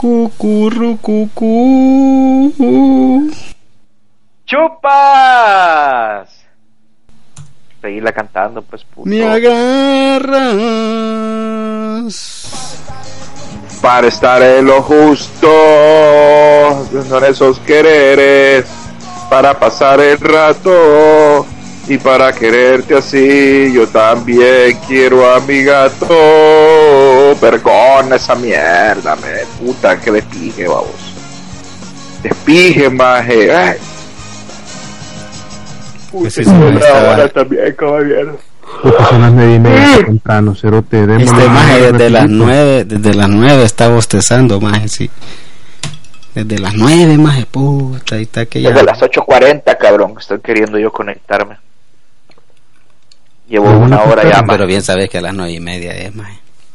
Cucurrucucú. ¡Chupas! Seguirla cantando, pues, puto. Me agarras para estar en lo justo, son esos quereres, para pasar el rato y para quererte así. Yo también quiero a mi gato. Vergona esa mierda, puta, que despije, vamos. Despije, maje. Ay. Ese ahora también, caballero. Porque son las 9:30 temprano, cerote. Maje desde las 9 está bostezando, maje, sí. Desde las 9, maje, puta, ahí está que ya. Desde las 8:40, cabrón, estoy queriendo yo conectarme. Llevo una hora ya, pero bien sabes que a las 9:30 es, maje.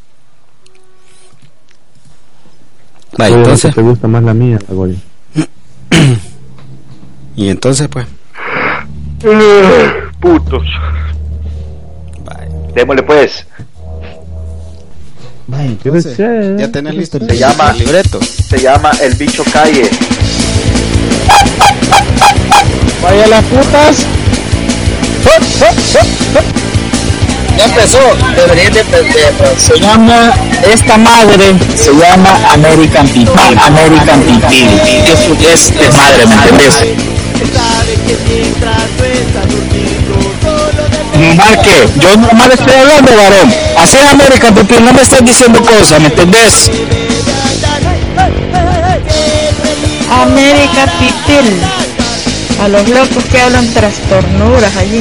Va, entonces te gusta más la mía, Goyo. Y entonces, pues. Putos. Bye. Démosle, pues. Bye, entonces, ya tenés listo el libreto. Se llama El Bicho Calle. Vaya las putas. Ya empezó, deberían de entender. Se llama, esta madre se llama American People. American People. Eso es desmadre, ¿me entendés? Marque, yo normal estoy hablando, varón. Hacer American People, no me estás diciendo cosas, ¿me entendés? American People. A los locos que hablan trastornuras allí.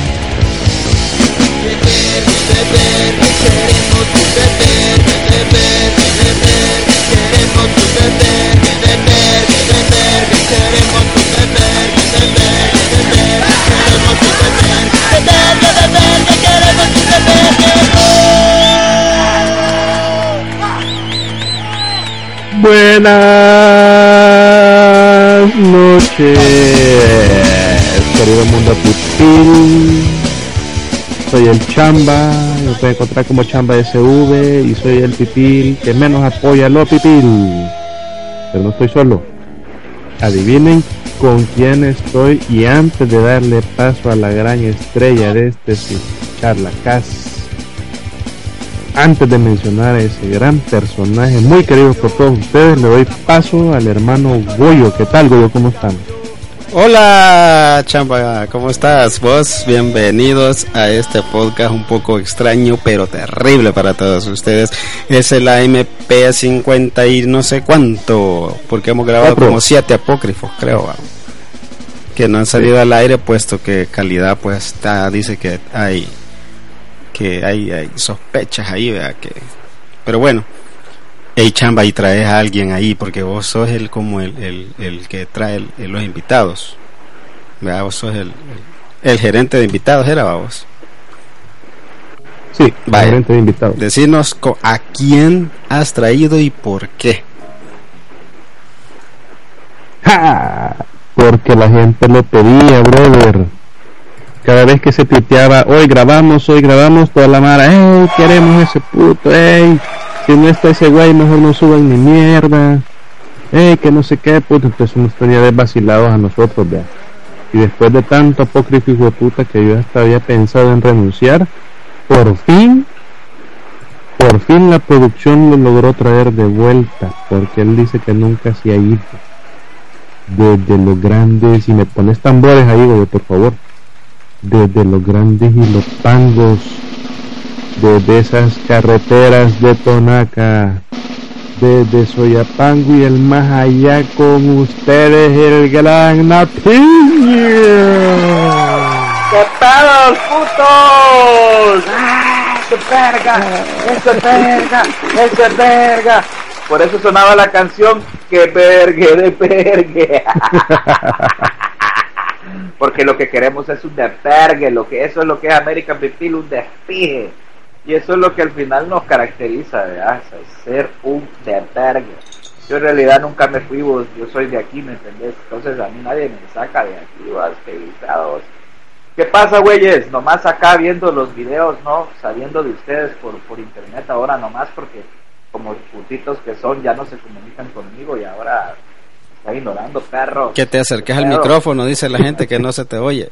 Buenas noches, querido mundo putil. Soy el Chamba, me pueden encontrar como Chamba SV y soy el pipil que menos apoya a lo pipil. Pero no estoy solo. Adivinen con quién estoy, y antes de darle paso a la gran estrella de este charlacast, antes de mencionar a ese gran personaje muy querido por todos ustedes, le doy paso al hermano Goyo. ¿Qué tal, Goyo? ¿Cómo están? Hola, Chamba, ¿cómo estás? Vos, bienvenidos a este podcast un poco extraño, pero terrible para todos ustedes. Es el AMP50 y no sé cuánto, porque hemos grabado como 7 apócrifos, creo, que no han salido al aire, puesto que calidad, pues, dice que hay sospechas ahí, ¿verdad? Pero bueno, hey, Chamba, y traes a alguien ahí, porque vos sos el que trae los invitados, ¿verdad? Vos sos el gerente de invitados, ¿era vos? Sí, vaya, gerente de invitados. Decinos a quién has traído y por qué. ¡Ja! Porque la gente lo pedía, brother. Cada vez que se tuiteaba, hoy grabamos, toda la mara, ¡ey, queremos ese puto, ey! Si no está ese güey, mejor no suban ni mierda, que no sé qué, puto. Entonces nos tenía desvacilados a nosotros, vea. Y después de tanto apócrifo hijo de puta que yo hasta había pensado en renunciar, por fin la producción lo logró traer de vuelta, porque él dice que nunca se ha ido. Desde los grandes, y me pones tambores ahí, güey, por favor. Desde los grandes y los pangos, desde esas carreteras de Tonaca, desde Soyapango y el más allá, con ustedes el gran Natiño. ¡Qué pedos, putos! ¡Ah, ¡Eso es verga! Por eso sonaba la canción ¡Que vergue de vergue! Porque lo que queremos es un despergue, eso es lo que es American People, un despije. Y eso es lo que al final nos caracteriza, ¿verdad? O sea, ser un despergue. Yo en realidad nunca me fui, yo soy de aquí, ¿me entendés? Entonces a mí nadie me saca de aquí, pegados. ¿Qué pasa, güeyes? Nomás acá viendo los videos, ¿no? Sabiendo de ustedes por internet ahora nomás, porque como putitos que son, ya no se comunican conmigo y ahora están ignorando, perro. Que te acerques al micrófono, dice la gente, que no se te oye.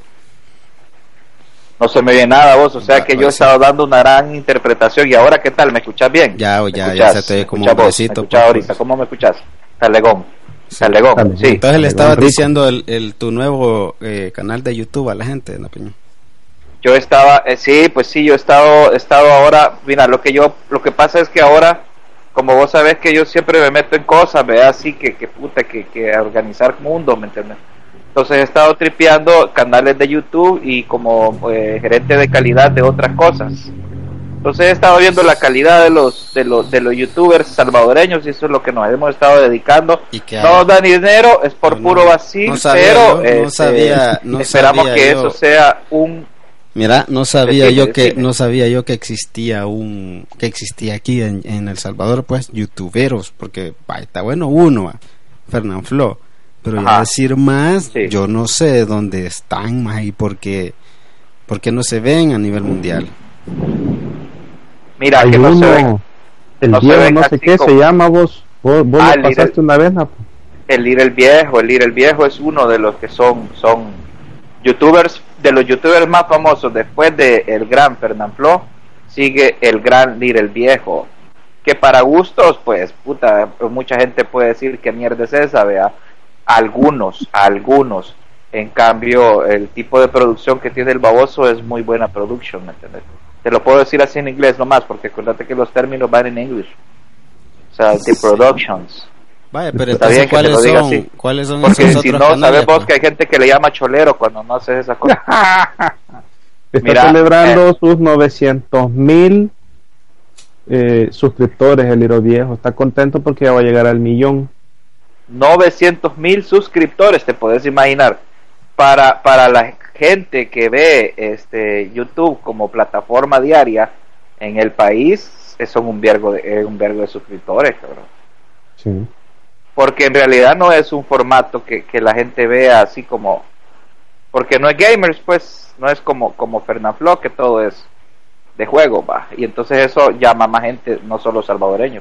No se me oye nada vos, o sea que pues yo he estado dando una gran interpretación. ¿Y ahora qué tal? ¿Me escuchas bien? Ya se te oye como un vos? besito. ¿Me escuchas ahorita? ¿Cómo me escuchas? Talegón. Talegón, sí. Entonces le estabas diciendo tu nuevo canal de YouTube a la gente, ¿no, Piñón? Yo estaba, sí, pues sí, yo he estado ahora, mira, lo que pasa es que ahora, como vos sabés que yo siempre me meto en cosas, ¿verdad? Así que organizar mundo, ¿me entiendes? Entonces he estado tripeando canales de YouTube y como gerente de calidad de otras cosas. Entonces he estado viendo la calidad de los youtubers salvadoreños y eso es lo que nos hemos estado dedicando. No dan dinero, es por puro vacío, pero esperamos que eso sea un... Mira, no sabía yo que existía aquí en El Salvador, pues, youtuberos, porque está bueno uno, Fernanfloo, pero ya decir más, sí. Yo no sé dónde están más y por qué no se ven a nivel mundial. Mira, que no se ven. El Diego no sé qué se llama, vos lo pasaste una vez, ¿no? El Little Viejo es uno de los que son youtubers, de los youtubers más famosos. Después de el gran Fernanfloo sigue el gran Little Viejo, que para gustos, pues, puta, mucha gente puede decir que mierda es esa, vea. Algunos, en cambio, el tipo de producción que tiene el baboso es muy buena producción, ¿me entiendes? Te lo puedo decir así en inglés nomás, porque acuérdate que los términos van en inglés. O sea, the productions. Vaya, pero entonces, ¿cuáles son porque esos si otros no, canales? Sabes vos que hay gente que le llama cholero cuando no haces esas cosas. Está celebrando sus 900,000 suscriptores el Little Viejo. Está contento porque ya va a llegar al 1,000,000. 900,000 suscriptores, te puedes imaginar. Para la gente que ve YouTube como plataforma diaria en el país, son un vergo de suscriptores, cabrón. Sí. Porque en realidad no es un formato que la gente vea así como, porque no es gamers, pues, no es como Fernanfloo, que todo es de juego, va, y entonces eso llama a más gente, no solo salvadoreños.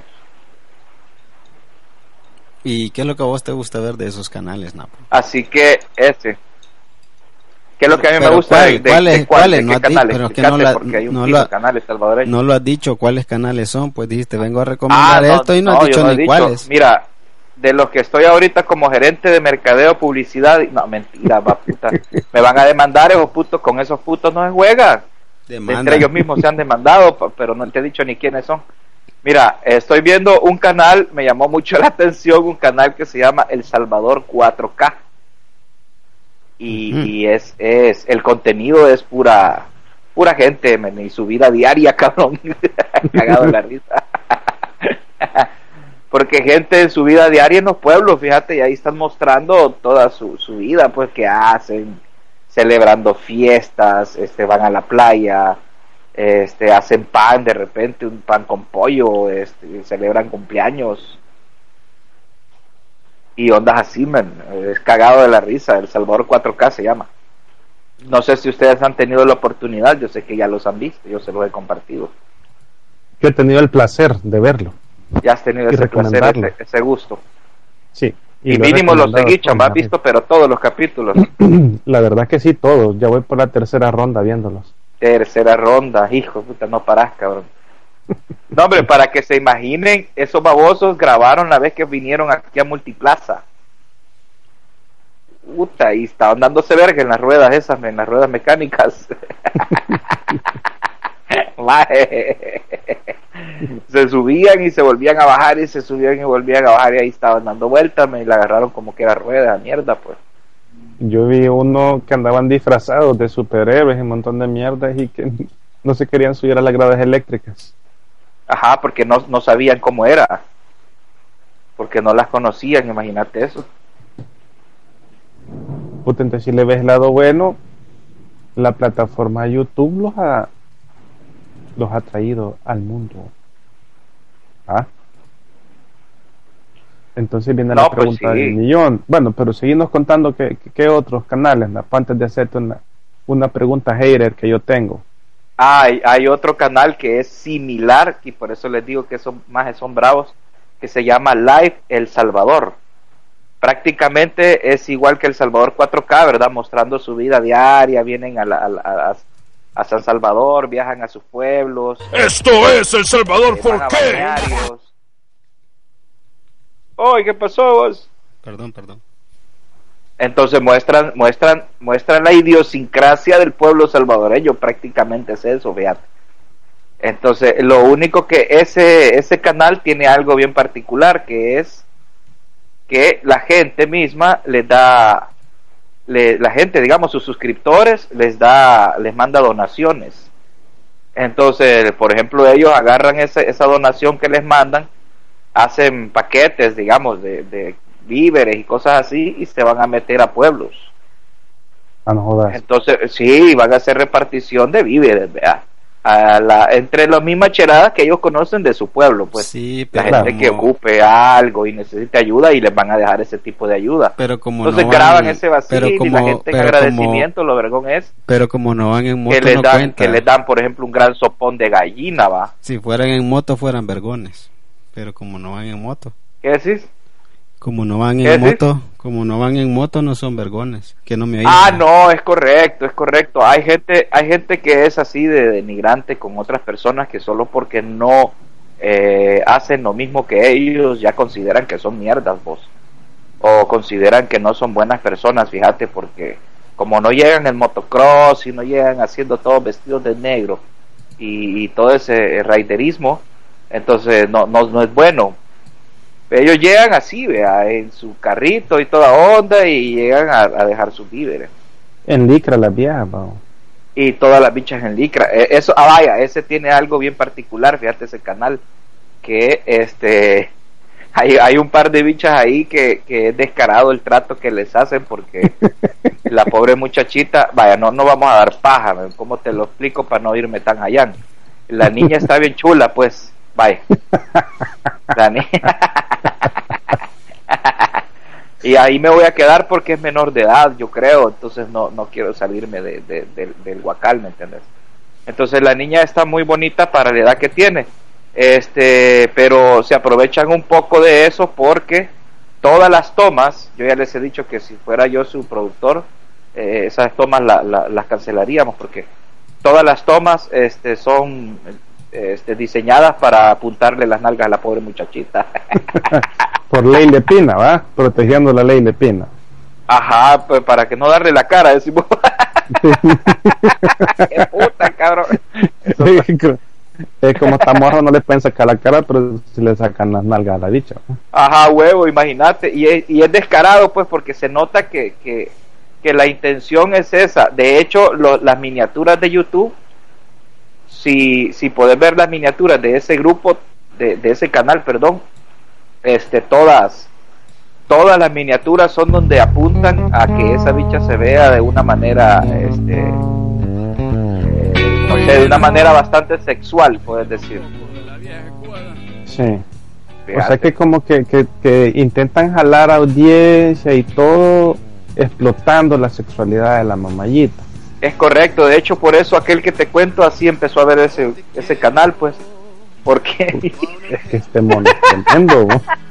¿Y qué es lo que a vos te gusta ver de esos canales, Napo? Así que ¿qué es lo que a mí me gusta ¿cuáles? No canales? Pero que porque hay un tipo de canales salvadoreños. No lo has dicho cuáles canales son, pues dijiste, vengo a recomendar esto y no has dicho ni cuáles. Mira, de los que estoy ahorita como gerente de mercadeo, publicidad, no, mentira, va puta. Me van a demandar esos putos, con esos putos no se juega. Entre ellos mismos se han demandado, pero no te he dicho ni quiénes son. Mira, estoy viendo un canal, me llamó mucho la atención, un canal que se llama El Salvador 4K. Y es el contenido es pura gente, y su vida diaria, cabrón. Cagado en la risa. Porque gente en su vida diaria en los pueblos, fíjate, y ahí están mostrando toda su vida, pues, que hacen, celebrando fiestas, van a la playa, hacen pan, de repente un pan con pollo, celebran cumpleaños y ondas así, man. Es cagado de la risa. El Salvador 4K se llama. No sé si ustedes han tenido la oportunidad, yo sé que ya los han visto, yo se los he compartido. Yo he tenido el placer de verlo. Ya has tenido ese placer, ese gusto. Sí. Y mínimo los seguí, chamba, has visto, pero todos los capítulos. La verdad que sí, todos. Ya voy por la tercera ronda viéndolos. Tercera ronda, hijo de puta, no parás, cabrón. No, hombre, para que se imaginen, esos babosos grabaron la vez que vinieron aquí a Multiplaza. Puta, y estaban dándose verga en las ruedas esas, en las ruedas mecánicas. Se subían y se volvían a bajar y se subían y volvían a bajar y ahí estaban dando vueltas, me la agarraron como que era rueda, mierda, pues. Yo vi uno que andaban disfrazados de superhéroes y un montón de mierdas y que no se querían subir a las gradas eléctricas. Ajá, porque no sabían cómo era, porque no las conocían, imagínate eso. Puta, entonces si le ves el lado bueno, la plataforma YouTube los ha traído al mundo. Entonces viene la pregunta del millón. Bueno, pero seguimos contando qué otros canales, antes de hacerte una pregunta hater que yo tengo. Hay otro canal que es similar, y por eso les digo que son bravos, que se llama Live El Salvador. Prácticamente es igual que El Salvador 4K, ¿verdad? Mostrando su vida diaria, vienen a San Salvador, viajan a sus pueblos. Esto es El Salvador 4K. ¡Oye, qué pasó vos! Perdón. Entonces muestran la idiosincrasia del pueblo salvadoreño, prácticamente es eso, fíjate. Entonces, lo único que ese canal tiene algo bien particular, que es que la gente misma la gente, digamos, sus suscriptores les manda donaciones. Entonces, por ejemplo, ellos agarran esa donación que les mandan, hacen paquetes, digamos, de víveres y cosas así, y se van a meter a pueblos. No jodas. Entonces, sí, van a hacer repartición de víveres, ¿verdad? Entre las mismas cheradas que ellos conocen de su pueblo, pues. Sí, la pero gente que ocupe algo y necesite ayuda, y les van a dejar ese tipo de ayuda. Pero como entonces graban ese vacío, y la gente en agradecimiento, lo vergón es. Pero como no van en moto, que les dan, por ejemplo, un gran sopón de gallina, va. Si fueran en moto, fueran vergones. Pero como no van en moto. ¿Qué decís? Como no van en moto, no son vergones. Que no me oigan. No, es correcto. Hay gente que es así de denigrante con otras personas, que solo porque no hacen lo mismo que ellos ya consideran que son mierdas, vos. O consideran que no son buenas personas, fíjate, porque como no llegan en motocross y no llegan haciendo todos vestidos de negro y todo ese raiderismo, entonces no es bueno. Ellos llegan así, vea, en su carrito y toda onda, y llegan a dejar sus víveres. En licra las viejas, ¿no? Y todas las bichas en licra. Eso, vaya, ese tiene algo bien particular, fíjate, ese canal, que hay un par de bichas ahí que es descarado el trato que les hacen, porque la pobre muchachita, vaya, no vamos a dar paja, ¿cómo te lo explico para no irme tan allá? La niña está bien chula, pues, vaya. La niña. Y ahí me voy a quedar porque es menor de edad, yo creo, entonces no quiero salirme del guacal, ¿me entiendes? Entonces la niña está muy bonita para la edad que tiene, pero se aprovechan un poco de eso, porque todas las tomas, yo ya les he dicho que si fuera yo su productor, esas tomas las cancelaríamos, porque todas las tomas son diseñadas para apuntarle las nalgas a la pobre muchachita. Por ley de Pina, ¿va? Protegiendo la ley de Pina. Ajá, pues para que no darle la cara, decimos. ¡Qué puta, cabrón! Es como esta morra, no le pueden sacar la cara, pero si le sacan las nalgas a la dicha, ¿no? Ajá, huevo, imagínate. Y es descarado, pues, porque se nota que la intención es esa. De hecho, las miniaturas de YouTube, si podés ver las miniaturas de ese grupo, de ese canal, perdón, todas las miniaturas son donde apuntan a que esa bicha se vea de una manera, no sé, de una manera bastante sexual, puedes decir. Sí. Fíjate. O sea que como que intentan jalar audiencia y todo, explotando la sexualidad de la mamayita. Es correcto, de hecho por eso aquel que te cuento así empezó a ver ese canal, pues. Porque es que este mono es tremendo.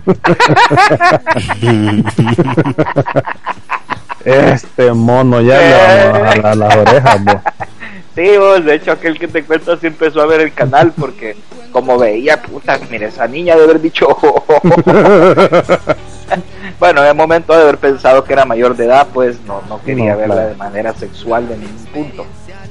Este mono ya le vamos a las orejas, vos. Sí, vos, de hecho aquel que te cuento así empezó a ver el canal, porque como veía, puta, mira, esa niña de haber dicho bueno, en el momento de haber pensado que era mayor de edad, pues no quería verla, claro, de manera sexual de ningún punto.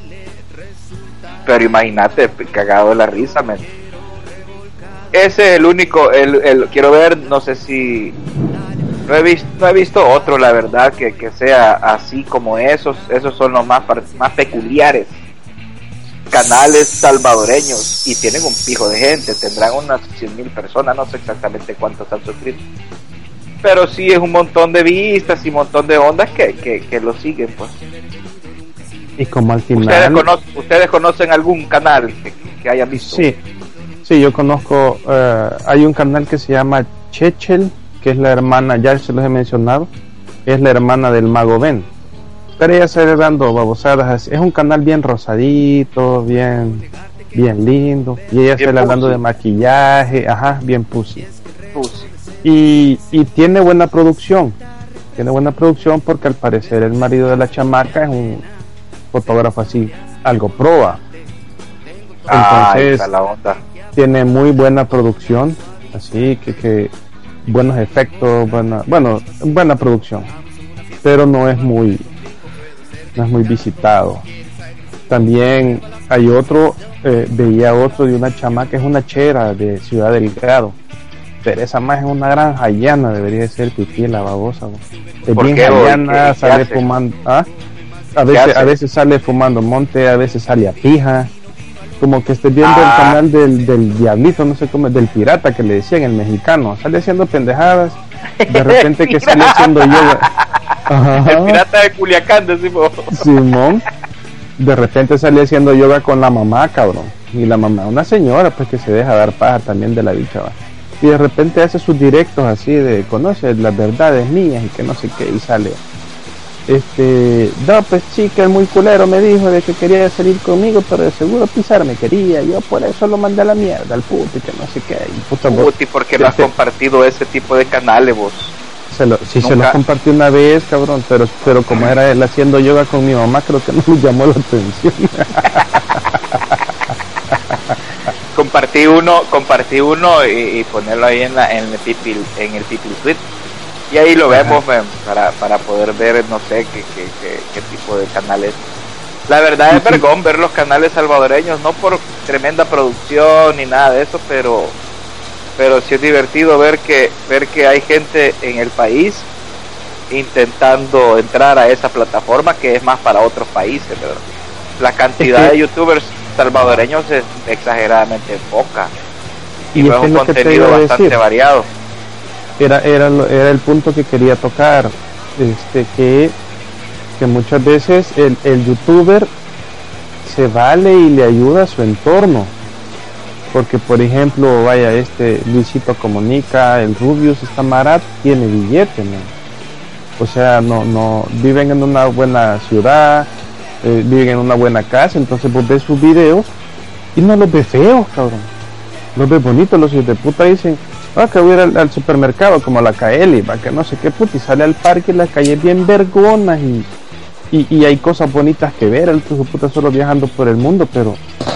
Pero imagínate, cagado de la risa, men. Ese es el único, quiero ver, no sé si no he visto otro, la verdad, que sea así como esos son los más peculiares canales salvadoreños, y tienen un pijo de gente, tendrán unas 100,000 personas, no sé exactamente cuántos han suscrito, pero sí es un montón de vistas y un montón de ondas que lo siguen, pues. Y como al final ¿Ustedes conocen algún canal que hayan visto? Sí, yo conozco, hay un canal que se llama Chechel, que es la hermana, ya se los he mencionado, es la hermana del Mago Ben. pero ella sale dando babosadas así. Es un canal bien rosadito, bien lindo, y ella sale hablando de maquillaje, ajá, bien pussy. Y tiene buena producción porque al parecer el marido de la chamaca es un fotógrafo así, algo proa. Entonces la onda. tiene muy buena producción, así que buenos efectos, buena producción, pero no es muy visitado. También hay otro, veía otro de una chamaca, es una chera de Ciudad Delgado, pero esa más es una gran jayana, debería de ser pipí la babosa, ¿no? Es bien jayana, sale fumando, a veces sale fumando monte, a veces sale a pija, como que estés viendo el canal del diablito, no sé cómo, del pirata que le decían, el mexicano, sale haciendo pendejadas, de repente que sale haciendo yoga. Ajá. El pirata de Culiacán, decimos. Simón, de repente sale haciendo yoga con la mamá, cabrón, y la mamá, una señora pues que se deja dar paja también de la bicha, va. Y de repente hace sus directos así de conoce las verdades mías y que no sé qué, y sale no, pues chica, el muy culero me dijo de que quería salir conmigo, pero de seguro pisar me quería, yo por eso lo mandé a la mierda al puto y que no sé qué. Y ¿por qué no has compartido ese tipo de canales vos? Se lo compartí una vez, cabrón, pero como era él haciendo yoga con mi mamá, creo que no me llamó la atención. compartí uno y ponerlo ahí en el People Suite. Y ahí lo vemos, para poder ver, no sé qué tipo de canales. La verdad es vergón ver los canales salvadoreños, no por tremenda producción ni nada de eso, pero sí es divertido ver que hay gente en el país intentando entrar a esa plataforma que es más para otros países, ¿verdad? La cantidad de youtubers salvadoreños es exageradamente poca y es un contenido bastante variado. Era el punto que quería tocar, que muchas veces el youtuber se vale y le ayuda a su entorno, porque por ejemplo, vaya, Luisito Comunica, el Rubius, esta mara tiene billete, ¿no? O sea, no viven en una buena ciudad, viven en una buena casa, entonces vos ves sus videos y no los ves feos, cabrón, los ves bonitos. Los hijos de puta dicen, que voy a ir al supermercado como la Kaeli, va, que no sé qué puta, y sale al parque y las calles bien vergonas y hay cosas bonitas que ver, el hijo de puta solo viajando por el mundo, pero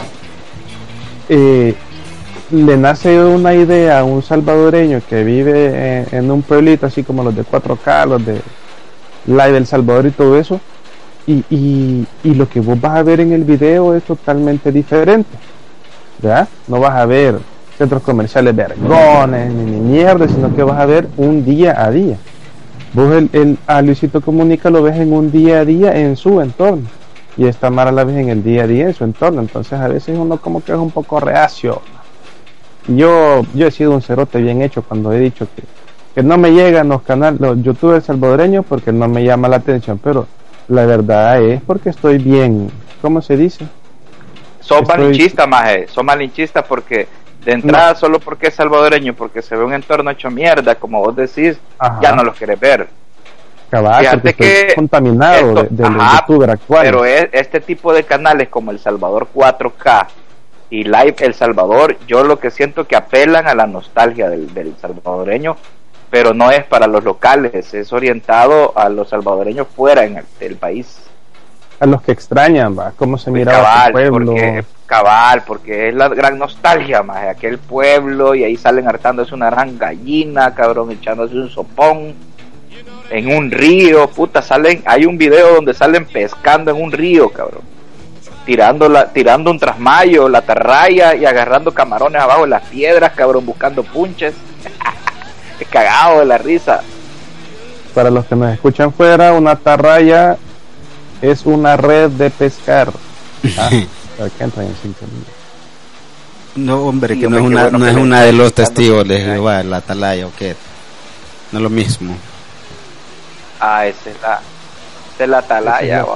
le nace una idea a un salvadoreño que vive en un pueblito así como los de 4K, los de Live El Salvador y todo eso, y lo que vos vas a ver en el video es totalmente diferente, ¿verdad? No vas a ver centros comerciales vergones ni mierda, sino que vas a ver un día a día. Vos a Luisito Comunica lo ves en un día a día en su entorno, y esta mara la ves en el día a día en su entorno, entonces a veces uno como que es un poco reacio. Yo he sido un cerote bien hecho cuando he dicho que no me llegan los youtubers salvadoreños porque no me llama la atención, pero la verdad es porque estoy bien, ¿cómo se dice? Son malinchistas porque de entrada solo porque es salvadoreño, porque se ve un entorno hecho mierda, como vos decís, ya no los querés ver. Cabal, fíjate que contaminado del youtuber actual. Pero este tipo de canales como El Salvador 4K y Live El Salvador, yo lo que siento que apelan a la nostalgia del salvadoreño, pero no es para los locales, es orientado a los salvadoreños fuera del país. A los que extrañan, va, cómo se miraba su pueblo. Porque es la gran nostalgia, más de aquel pueblo, y ahí salen hartándose una gran gallina, cabrón, echándose un sopón en un río, puta, hay un video donde salen pescando en un río, cabrón, tirando un trasmayo, la tarraya, y agarrando camarones abajo de las piedras, cabrón, buscando punches. Cagado de la risa. Para los que nos escuchan fuera, una tarraya es una red de pescar. Para que entren en sintonía. No, hombre, que no es una de los testigos de Jehová, la atalaya o qué. No es lo mismo. Esa es la atalaya.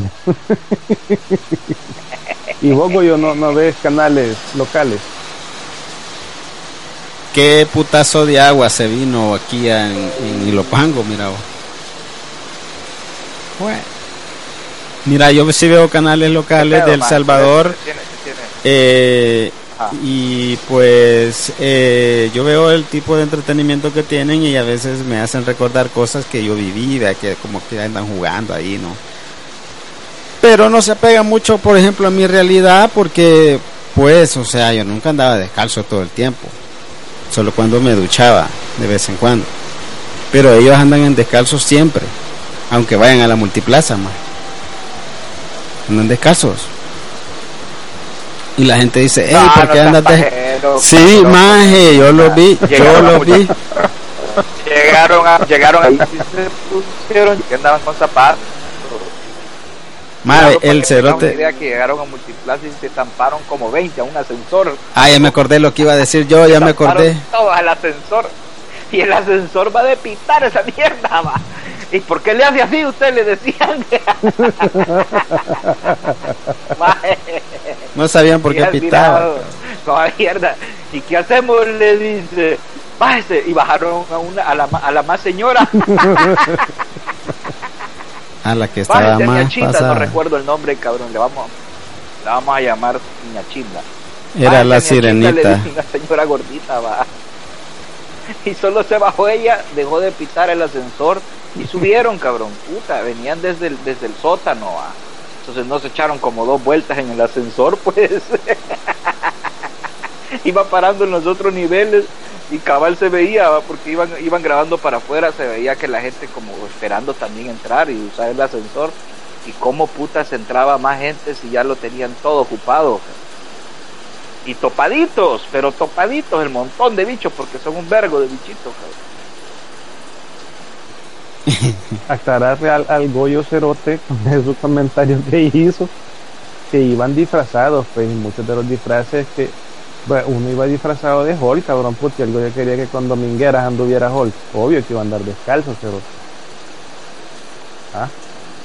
Y vos, yo no ves canales locales. ¿Qué putazo de agua se vino aquí en Ilopango, mira vos? Bueno. Mira, yo sí veo canales locales de El Salvador. Ajá. Y pues yo veo el tipo de entretenimiento que tienen y a veces me hacen recordar cosas que yo viví, de que como que andan jugando ahí, ¿no? Pero no se apega mucho, por ejemplo, a mi realidad, porque pues, o sea, yo nunca andaba descalzo todo el tiempo, solo cuando me duchaba de vez en cuando. Pero ellos andan en descalzos siempre, aunque vayan a la multiplaza, más andan descalzos. Y la gente dice, hey, ¿por qué andas descalzo? Sí, maje, yo lo vi. Llegaron ahí, sí se pusieron, que andaban con zapatos. Madre, el cerote. Idea que llegaron a Multiplaza y se estamparon como 20 a un ascensor. Ah, ya me acordé lo que iba a decir yo, ya me acordé. Todos al ascensor. Y el ascensor va de pitar esa mierda, va. ¿Y por qué le hace así? Ustedes le decían. No sabían por qué pitaba. No, mierda. ¿Y qué hacemos? Le dice, bájese. Y bajaron a la más señora. A la que estaba más Chinda, pasada. no recuerdo el nombre, cabrón. Le vamos a llamar Niña Chinda. Era la sirenita. Le dice una señora gordita, va. Y solo se bajó ella, dejó de pitar el ascensor y subieron, cabrón. Puta, venían desde el sótano, va. Entonces no se echaron como 2 vueltas en el ascensor, pues. Iba parando en los otros niveles. Y cabal se veía, ¿va? Porque iban grabando para afuera, se veía que la gente como esperando también entrar y usar el ascensor. Y cómo putas entraba más gente si ya lo tenían todo ocupado. Y topaditos, pero topaditos, el montón de bichos, porque son un vergo de bichitos, cabrón. Aclararle al Goyo Cerote con esos comentarios que hizo, que iban disfrazados, pues, y muchos de los disfraces que... Bueno, uno iba disfrazado de Hulk, cabrón, puti, el Goyo quería que con domingueras anduviera Hulk. Obvio que iba a andar descalzo, pero... ¿Ah?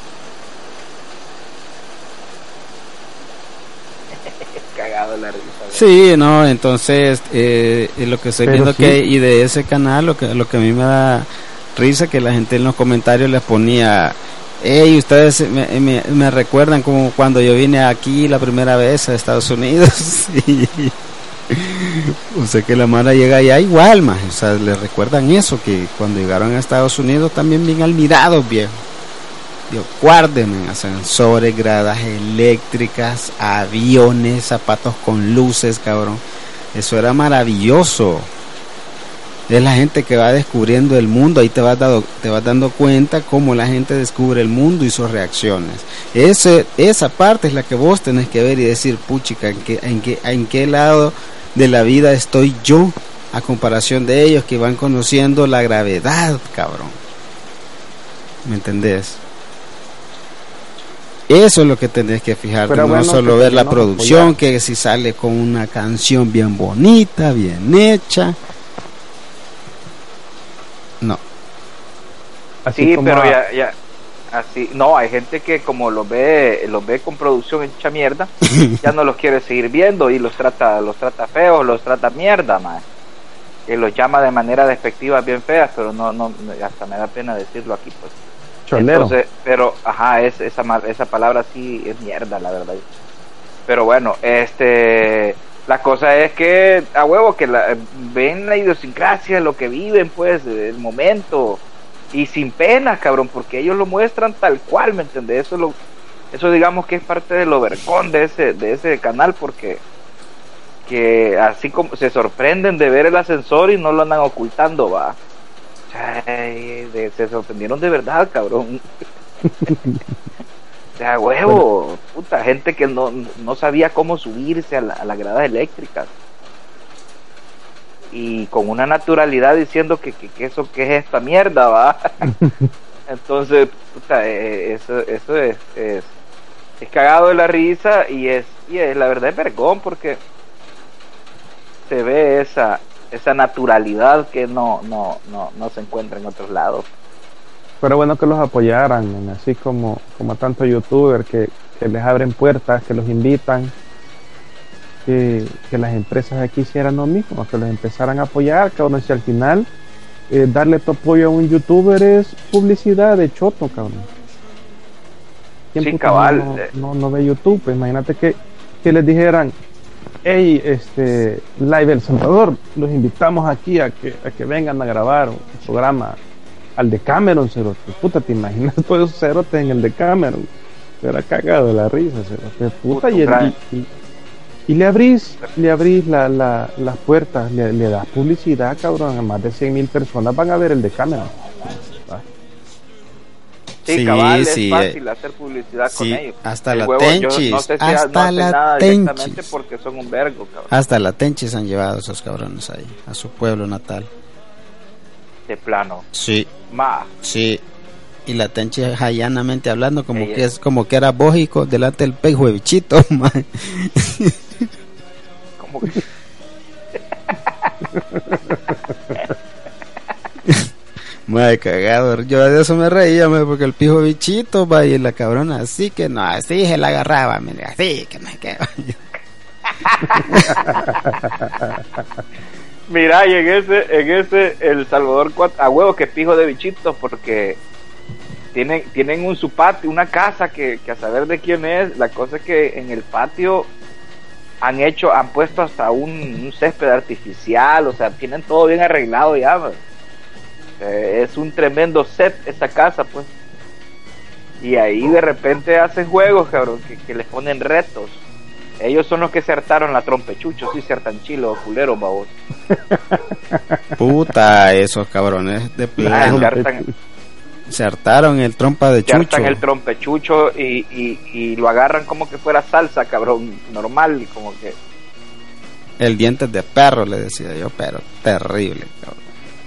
Cagado la risa. Sí, no, entonces lo que estoy Pero viendo sí. que y de ese canal lo que a mí me da risa que la gente en los comentarios les ponía, hey, ustedes me recuerdan como cuando yo vine aquí la primera vez a Estados Unidos. Y, o sea que la mara llega allá igual, más, o sea, les recuerdan eso, que cuando llegaron a Estados Unidos también bien admirados, viejo. Dios, guárdenme, ascensores, gradas eléctricas, aviones, zapatos con luces, cabrón. Eso era maravilloso. Es la gente que va descubriendo el mundo. Ahí te vas dando cuenta cómo la gente descubre el mundo y sus reacciones. Esa parte es la que vos tenés que ver y decir, puchica, ¿en qué lado de la vida estoy yo a comparación de ellos que van conociendo la gravedad, cabrón? ¿Me entendés? Eso es lo que tenés que fijarte, Pero no bueno, solo que ver la no, producción, que si sale con una canción bien bonita, bien hecha. No. Así Sí, como pero ya así, no, hay gente que como los ve con producción hecha mierda, ya no los quiere seguir viendo y los trata feos, los trata mierda, man. Que los llama de manera despectiva bien feas, pero no hasta me da pena decirlo aquí, pues. cholero. Entonces, pero ajá, esa palabra sí es mierda, la verdad. Pero bueno, la cosa es que a huevo que ven la idiosincrasia, lo que viven, pues, el momento, y sin pena, cabrón, porque ellos lo muestran tal cual, ¿me entiendes? Eso digamos que es parte de lo vergón de ese canal, porque que así como se sorprenden de ver el ascensor y no lo andan ocultando, va. Se sorprendieron de verdad, cabrón. O sea, huevo, puta, gente que no sabía cómo subirse a la grada eléctrica y con una naturalidad diciendo que eso, que es esta mierda, va. Entonces, puta, eso es cagado de la risa y es la verdad es vergón, porque se ve esa naturalidad que no se encuentra en otros lados. Pero bueno que los apoyaran, así como tantos youtubers que les abren puertas, que los invitan, que las empresas aquí hicieran lo mismo, que los empezaran a apoyar, cabrón. Si al final darle tu apoyo a un youtuber es publicidad de choto, cabrón. ¿quién Sí, puta cabal. no ve YouTube? Pues imagínate que les dijeran, hey, Live El Salvador, los invitamos aquí a que vengan a grabar un programa al Decameron, cerote. Puta, ¿te imaginas todos esos cerotes en el Decameron? Se era cagado de la risa, cerote. Puta, y le abrís las puertas, le das publicidad, cabrón, a más de 100,000 personas van a ver el Decameron. Sí, cabal, es fácil hacer publicidad con ellos. Hasta la Tenchis, no sé si hasta la Tenchis, porque son un vergo, cabrón. Hasta la Tenchis han llevado esos cabrones ahí, a su pueblo natal. De plano. Sí. Ma. Sí. Y la Tenchis hayanamente hablando como que es como que era bógico delante del pejo de bichito, man. Como que Madre cagado, yo de eso me reía, porque el pijo bichito va y la cabrona así que no, así se la agarraba, mira, así que me quedo. Mira, y en ese El Salvador a huevo que pijo de bichitos, porque tienen un su patio, una casa que a saber de quién es. La cosa es que en el patio han puesto hasta un césped artificial, o sea, tienen todo bien arreglado ya, man. Es un tremendo set esa casa, pues. Y ahí de repente hacen juegos, cabrón, que les ponen retos. Ellos son los que se hartaron la trompechucho, sí, se hartan chilos, culeros, babos. Puta, esos cabrones de plano. Se hartaron el trompa de chucho. Se hartan el trompechucho y lo agarran como que fuera salsa, cabrón, normal, como que... El dientes de perro, le decía yo, pero terrible, cabrón.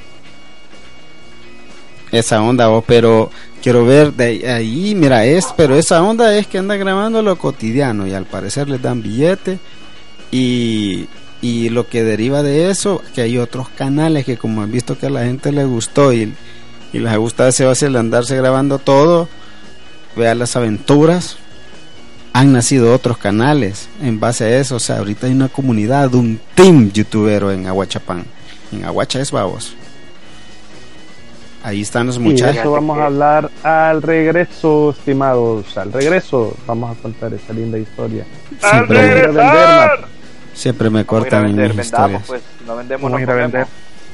Esa onda, vos, pero quiero ver de ahí, mira, pero esa onda es que anda grabando lo cotidiano y al parecer les dan billete y lo que deriva de eso, que hay otros canales que como han visto que a la gente le gustó y les gusta ese fácil andarse grabando todo, vean las aventuras, han nacido otros canales en base a eso. O sea, ahorita hay una comunidad, un team youtubero en Aguachapán, en Aguacha es babos. Ahí están los muchachos. Y de eso vamos a hablar al regreso, estimados. Al regreso vamos a contar esa linda historia. ¡Al regresar! Siempre me cortan en mis historias. Pues, no vendemos, vamos a ir a vender.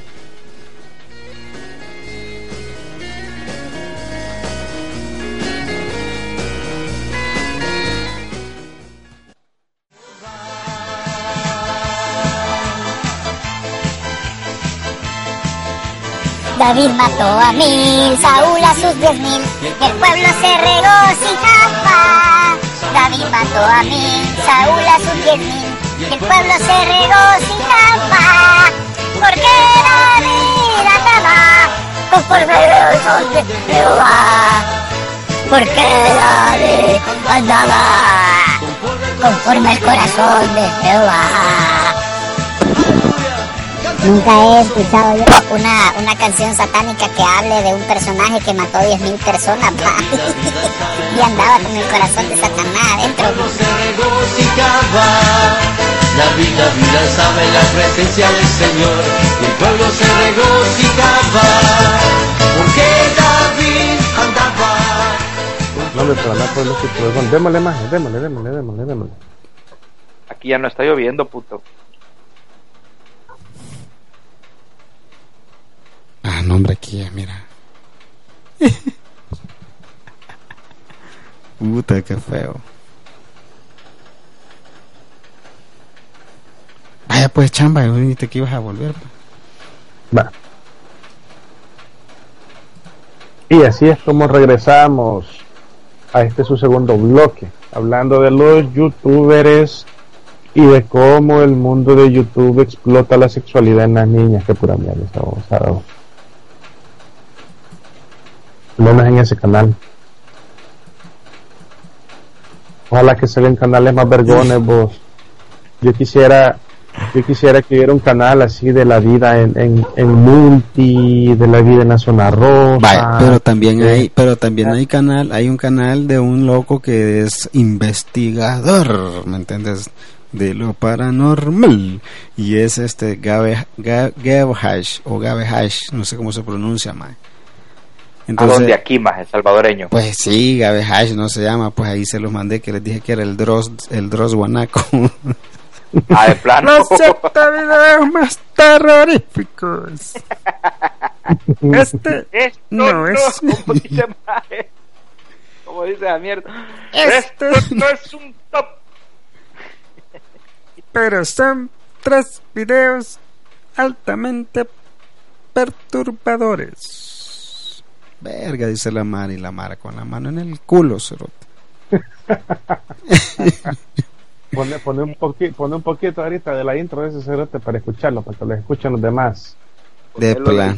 David mató a 1000, Saúl a sus 10,000, y el pueblo se regocijaba. David mató a 1000, Saúl a sus 10,000, y el pueblo se regocijaba. Porque David andaba conforme al corazón de Jehová. Porque David andaba conforme al corazón de Jehová. Nunca he escuchado yo una canción satánica que hable de un personaje que mató 10,000 personas, pa. Y andaba con el corazón de Satanás adentro. David alzaba en la presencia del Señor, y el pueblo se regocijaba, porque David andaba. No me para nada por los que démosle más, démosle. Aquí ya no está lloviendo, puto. Ah, no, hombre, aquí ya, mira. Puta, qué feo. Vaya pues, chamba, dijiste que ibas a volver. Va. Y así es como regresamos a su segundo bloque, hablando de los youtubers y de cómo el mundo de YouTube explota la sexualidad en las niñas. Qué pura mierda estamos. Menos en ese canal. Ojalá que se ven canales más vergones, vos. Yo quisiera que hubiera un canal así de la vida en multi, de la vida en la zona roja. Vaya, pero también hay un canal de un loco que es investigador, ¿me entiendes? De lo paranormal, y es Gabe Hash, no sé cómo se pronuncia, man. Entonces, ¿a dónde aquí más? El salvadoreño. Pues sí, Gabe Hash no se llama, pues ahí se los mandé, que les dije que era el Dross Guanaco. Ah, de plano. Los 7 videos más terroríficos. Esto no es. Como dice la mierda. Esto no es un top. Pero son 3 videos altamente perturbadores. Verga, dice la Mara con la mano en el culo, cerote. Pone un poquito ahorita de la intro de ese cerote para escucharlo, para que lo escuchen los demás. De plan.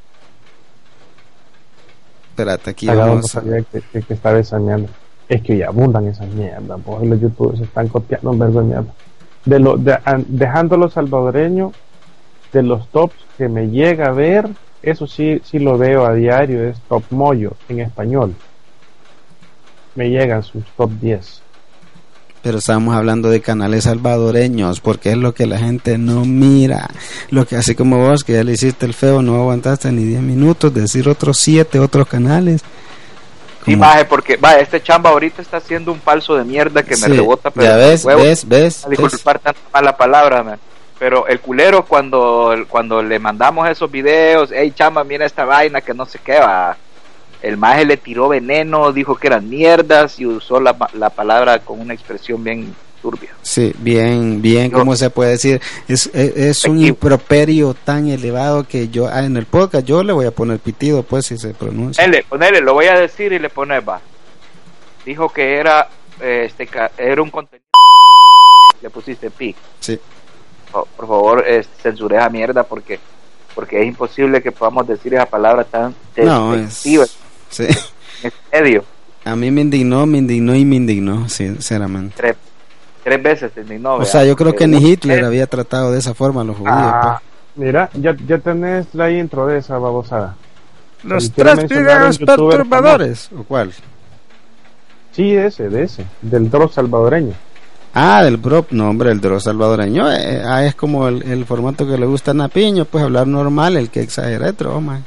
Espérate, aquí vamos a... que está desañando. Es que ya abundan esas mierdas, pues los youtubers se están copiando un vergo de mierda. Dejando los salvadoreños, de los tops que me llega a ver, eso sí lo veo a diario, es Top Moyo en español. Me llegan sus top 10. Pero estamos hablando de canales salvadoreños, porque es lo que la gente no mira. Lo que, así como vos, que ya le hiciste el feo, no aguantaste ni 10 minutos, decir otros 7 otros canales. Sí, maje, porque este chamba ahorita está haciendo un falso de mierda que me rebota, pero ya ves. A disculpar tanta mala palabra, man. Pero el culero cuando le mandamos esos videos, hey chamba, mira esta vaina que no sé qué va. El maje le tiró veneno, dijo que eran mierdas y usó la palabra con una expresión bien turbia. Sí, bien, ¿cómo se puede decir? Es un improperio tan elevado que yo en el podcast yo le voy a poner pitido, pues, si se pronuncia. Ponele, lo voy a decir y le pone va. Dijo que era un contenido. Le pusiste pi. Sí. Por favor, censure esa mierda porque es imposible que podamos decir esa palabra tan despectiva. Sí. En serio. A mí me indignó, sinceramente. 3 veces te indignó. O sea, yo creo que ni Hitler había tratado de esa forma a los judíos. Mira, ya tenés la intro de esa babosada. Los 3 videos perturbadores. ¿O cuál? Sí, de ese, del Dross salvadoreño. Ah, del Dross, no hombre, el Dross salvadoreño es como el formato que le gusta a Napiño, pues hablar normal, el que exagera es broma.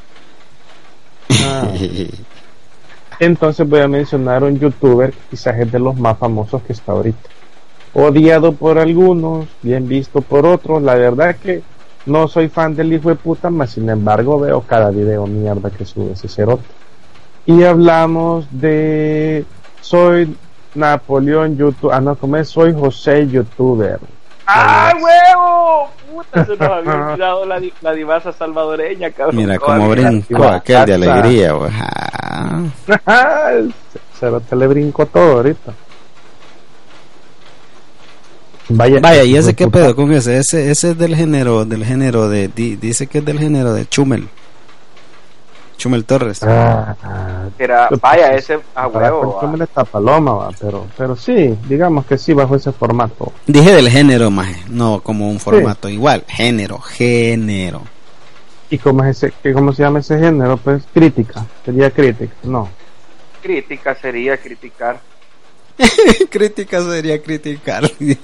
Entonces voy a mencionar un youtuber que quizás es de los más famosos que está ahorita, odiado por algunos, bien visto por otros. La verdad es que no soy fan del hijo de puta, mas sin embargo veo cada video mierda que sube ese cerote. Y hablamos de soy Napoleón youtuber, soy José youtuber. ¡Ah, huevo! Puta, se nos había olvidado la divasa salvadoreña, cabrón. Mira cómo brincó aquel de alegría, güey. Se le brincó todo ahorita. Vaya, ¿y ese qué pedo con ese? Ese es del género de dice que es del género de Chumel Torres. Vaya, ese a huevo. Chumel está paloma, pero sí, digamos que sí, bajo ese formato. Dije del género, maje, no como un formato, igual, género. ¿Y cómo se llama ese género? Pues crítica, sería crítica, no. Crítica sería criticar. Crítica sería criticar.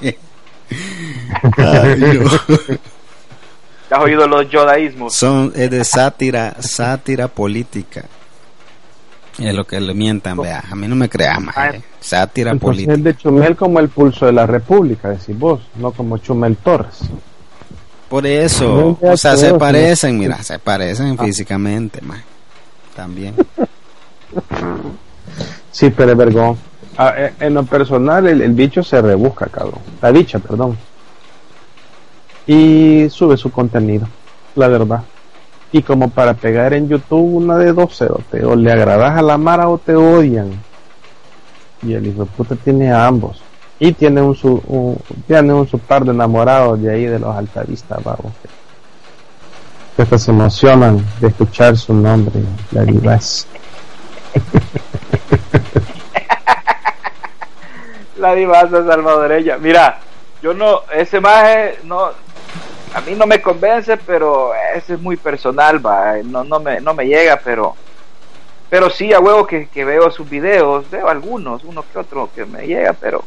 Ay, no. ¿Has oído los yodaísmos? Es de sátira política. Es lo que le mientan, vea. A mí no me creas más. Sátira política. Es de Chumel como el pulso de la República, decís vos, no como Chumel Torres. Por eso, o sea, se parecen, mira, se parecen físicamente, más. También. Sí, pero es vergón. En lo personal, el bicho se rebusca, cabrón. La bicha, perdón. Y sube su contenido, la verdad. Y como para pegar en YouTube, una de dos, o le agradas a la mara o te odian. Y el hijo de puta tiene a ambos. Y tiene un su par de enamorados de ahí de los altaristas, vamos. Que hasta se emocionan de escuchar su nombre, la divas. La divasa salvadoreña. Mira, yo no, ese maje no, a mí no me convence, pero ese es muy personal, va, no me llega, pero sí, a huevo que veo sus videos, veo algunos, uno que otro que me llega, pero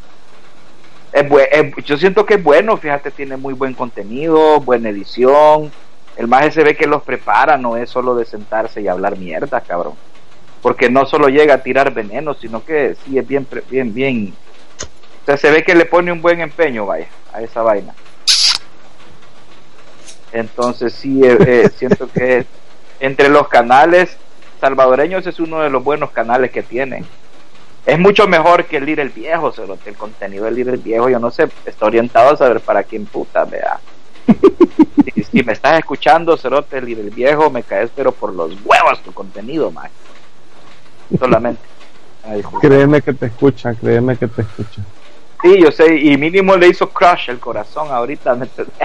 yo siento que es bueno, fíjate, tiene muy buen contenido, buena edición, el maje se ve que los prepara, no es solo de sentarse y hablar mierda, cabrón. porque no solo llega a tirar veneno, sino que sí es bien, o sea, se ve que le pone un buen empeño, vaya, a esa vaina. Entonces sí, siento que entre los canales salvadoreños es uno de los buenos canales que tienen. Es mucho mejor que el Little Viejo, cerote. El contenido del Little Viejo, yo no sé, está orientado a saber para quién puta, vea. Si me estás escuchando, cerote, el Little Viejo, me caes pero por los huevos tu contenido, man. Solamente. Ay, créeme que te escucha. Sí, yo sé, y mínimo le hizo crush el corazón ahorita, ¿me entendés?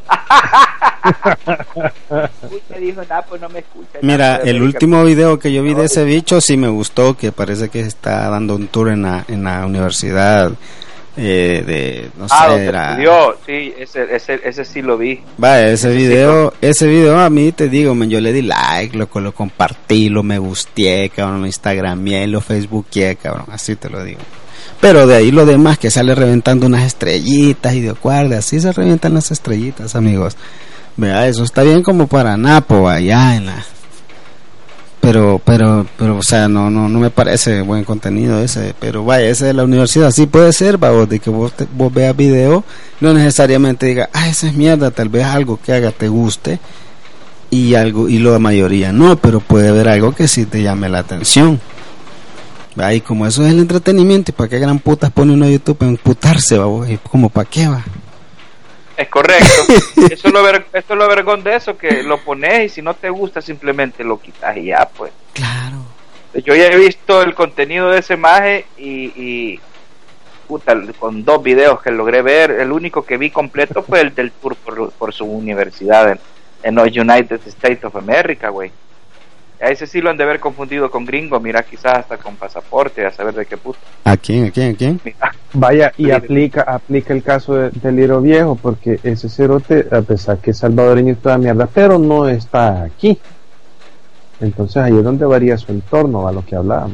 Dijo, nah, pues no me escucha. Mira, el último video que yo vi de ese bicho sí me gustó, que parece que está dando un tour en la universidad no sé, era... sí, ese sí lo vi. Va, ese video a mí te digo, man, yo le di like, lo compartí, lo me gusteé, cabrón, lo instagramé, lo facebookeé, cabrón, así te lo digo. Pero de ahí lo demás que sale reventando unas estrellitas y de acuerdo, así se reventan las estrellitas, amigos. Vea, eso está bien como para Napo allá en la... Pero, o sea, no me parece buen contenido ese, pero vaya, ese de la universidad sí puede ser, va, de que vos veas video, no necesariamente diga, esa es mierda, tal vez algo que haga te guste y la mayoría no, pero puede haber algo que sí te llame la atención. Y como eso es el entretenimiento, ¿y para qué gran putas pone uno a YouTube para emputarse, va? ¿Y como para qué va? Es correcto. Eso es lo vergón de eso, que lo pones y si no te gusta simplemente lo quitas y ya, pues. Claro. Yo ya he visto el contenido de ese maje y puta, con 2 videos que logré ver, el único que vi completo fue el del tour por su universidad en los United States of America, güey. A ese sí lo han de haber confundido con gringo, mira, quizás hasta con pasaporte, a saber de qué puta. ¿A quién? Mira. Vaya, y aplica el caso del Little Viejo, porque ese cerote, a pesar que es salvadoreño y toda mierda, pero no está aquí. Entonces ahí es donde varía su entorno, a lo que hablábamos.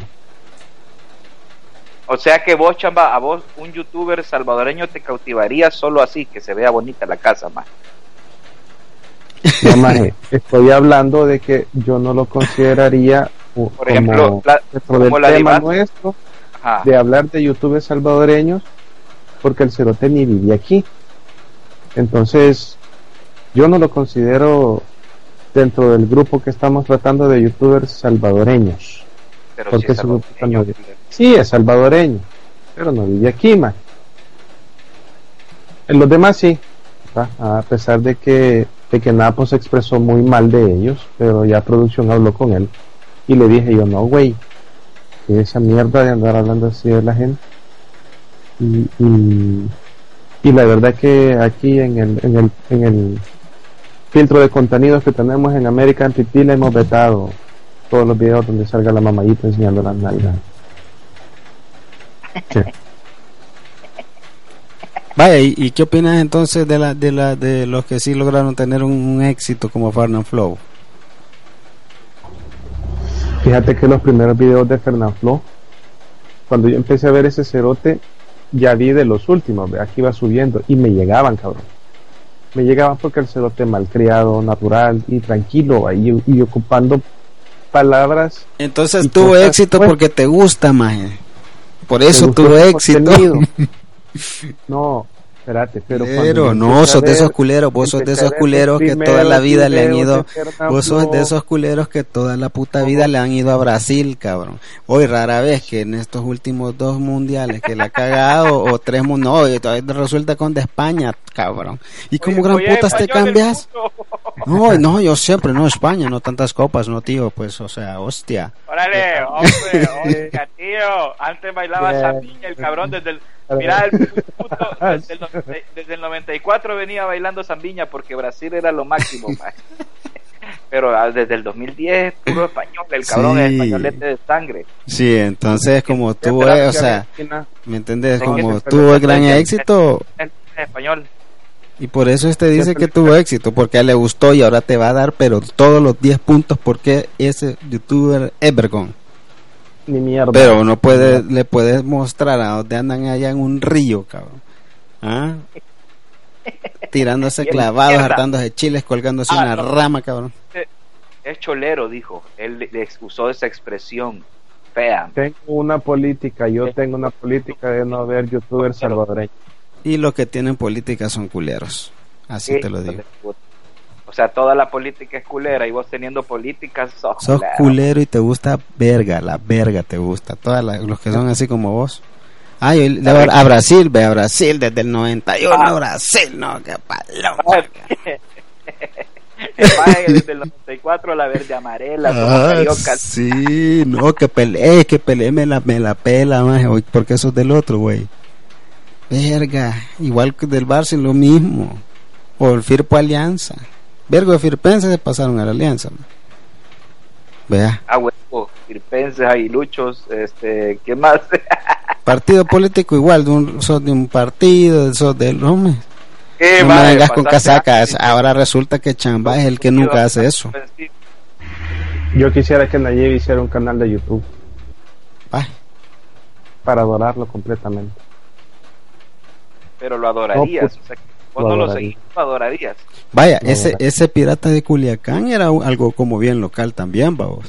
O sea que vos, chamba, a vos un youtuber salvadoreño te cautivaría solo así, que se vea bonita la casa, más. No, maje, estoy hablando de que yo no lo consideraría por ejemplo, como el tema nuestro. Ajá. De hablar de youtubers salvadoreños, porque el cerote ni vive aquí, entonces yo no lo considero dentro del grupo que estamos tratando de youtubers salvadoreños. Pero porque si es salvadoreño, sí es salvadoreño, pero no vive aquí, man. En los demás sí, ¿va? A pesar de que Napo se expresó muy mal de ellos, pero ya producción habló con él y le dije yo, no, güey, que esa mierda de andar hablando así de la gente. Y la verdad que aquí en el filtro de contenidos que tenemos en American PP le hemos vetado todos los videos donde salga la mamadita enseñando las nalgas. Sí. Vaya, ¿y qué opinas entonces de los que sí lograron tener un éxito como Fernand Flow? Fíjate que los primeros videos de Fernand Flow, cuando yo empecé a ver ese cerote, ya vi de los últimos, aquí iba subiendo y me llegaban, cabrón. Me llegaban porque el cerote malcriado, natural y tranquilo, ahí y ocupando palabras. Entonces tuvo éxito porque te gusta, maje. Por eso tuvo éxito. No, espérate, pero no, sos de esos culeros, vos sos de esos culeros que toda la vida le han ido, vos sos de esos culeros que toda la puta vida le han ido a Brasil, cabrón. Hoy rara vez que en estos últimos 2 mundiales que le ha cagado, o 3 mundiales, no, resulta con de España, cabrón. ¿Y cómo gran putas te cambias? No, yo siempre, no, España, no tantas copas, no, tío, pues, o sea, hostia. Órale, hombre, tío, antes bailaba Zambiña, el cabrón, mira, el puto, desde el 94 venía bailando Zambiña porque Brasil era lo máximo, man. Pero desde el 2010 puro español, el cabrón es españolete de sangre. Sí, entonces como tuvo, o sea, ¿me entendés? Como tuvo el gran éxito en español. Y por eso dice que tuvo éxito, porque a él le gustó y ahora te va a dar, pero todos los 10 puntos porque ese youtuber es vergón. Ni mierda. Pero no le puedes mostrar a donde andan allá en un río, cabrón. ¿Ah? Tirándose clavados, hartándose chiles, colgándose una rama, cabrón. es cholero, dijo. Él usó esa expresión fea. Tengo una política de no ver youtubers salvadoreños. Y los que tienen política son culeros. Así te lo digo. O sea, toda la política es culera y vos teniendo políticas sos culero y te gusta verga, la verga te gusta. Los que son así como vos. Ay, a Brasil, ve a Brasil desde el 91, a Brasil, no, qué paloma. Desde el 94 la verde amarela, sí, no, que peleé, me la pela, maje, porque eso es del otro, güey. Verga, igual que del Barça, lo mismo. O el Firpo Alianza. Vergo de Firpenses se pasaron a la Alianza, man. Vea. Huevo, Firpenses, Aguiluchos, ¿qué más? Partido político igual, sos de un partido, sos del hombre. No me vengas con casacas. Ahora resulta que Chamba es el que nunca hace eso. Yo quisiera que Nayib hiciera un canal de YouTube. Ay. Para adorarlo completamente. Pero lo adorarías, o sea, vos no lo seguís, lo adorarías. Vaya, ese pirata de Culiacán era algo como bien local también, vamos.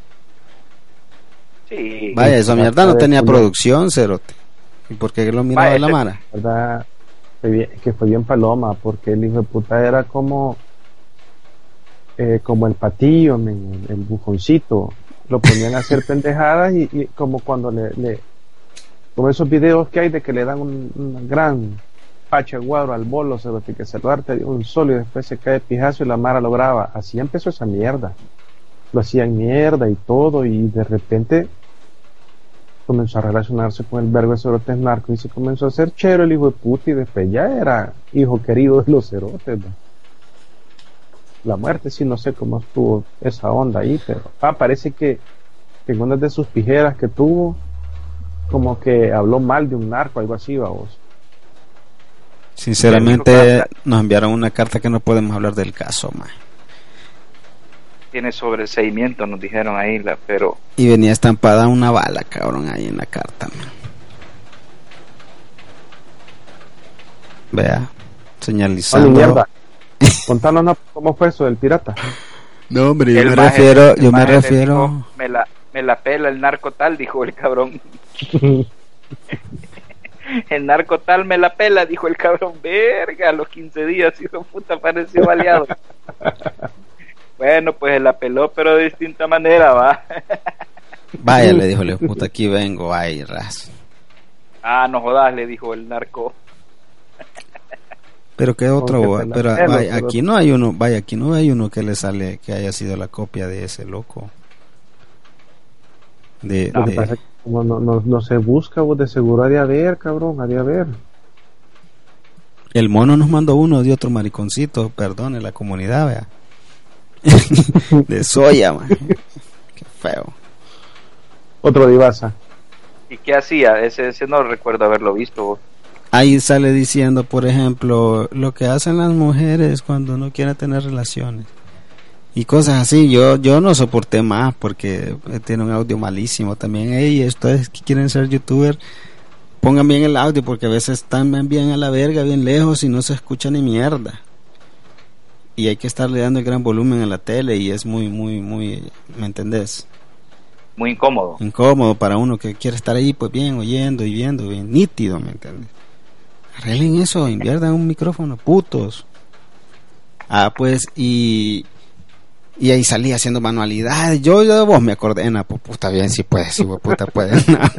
Sí. Vaya, esa mierda no tenía producción, cerote. ¿Y por qué lo miraba de la mara? ¿Verdad? Que fue bien paloma, porque el hijo de puta era como el patillo, el bujoncito. Lo ponían a hacer pendejadas y como cuando como esos videos que hay de que le dan un gran pache guaro al bolo, que se lo arte un solo y después se cae pijazo y la mara lo graba. Así empezó esa mierda. Lo hacían mierda y todo, y de repente comenzó a relacionarse con el vergo de cerotes narcos y se comenzó a hacer chero el hijo de puta, y después ya era hijo querido de los cerotes, ¿no? La muerte sí, no sé cómo estuvo esa onda ahí, pero parece que en una de sus pijeras que tuvo, como que habló mal de un narco, algo así, vamos. Sinceramente nos enviaron una carta que no podemos hablar del caso, man. Tiene sobreseimiento, nos dijeron ahí, pero... Y venía estampada una bala, cabrón, ahí en la carta, man. Vea, señalizando... Contanos cómo fue eso del pirata. No, hombre, yo me refiero... Dijo, me la pela el narco tal, dijo el cabrón. El narco tal me la pela, dijo el cabrón. Verga, a los 15 días, hijo de puta, pareció baleado. Bueno, pues la peló, pero de distinta manera, va. Vaya, le dijo, le puta, aquí vengo, ay, ras. No jodas, le dijo el narco. Pero qué otro, pero vaya, aquí no hay uno que le sale que haya sido la copia de ese loco. Lo que pasa es que como no se busca, vos de seguro ha de haber, cabrón, ha de haber. El mono nos mandó uno de otro mariconcito, perdone la comunidad, vea. De soya, man. Qué feo. Otro divasa. ¿Y qué hacía? Ese no recuerdo haberlo visto. Ahí sale diciendo, por ejemplo, lo que hacen las mujeres cuando no quieren tener relaciones y cosas así. Yo no soporté más porque tiene un audio malísimo también. Ustedes que quieren ser youtuber, pongan bien el audio, porque a veces están bien a la verga, bien lejos y no se escucha ni mierda. Y hay que estarle dando el gran volumen a la tele y es muy, ¿me entendés? Muy incómodo. Incómodo para uno que quiere estar ahí, pues bien, oyendo y viendo, bien nítido, ¿me entiendes? Arreglen eso, inviertan un micrófono, putos. Pues, y ahí salí haciendo manualidades. Yo de vos me acordé, puta, bien, si puedes, si vos puta puedes.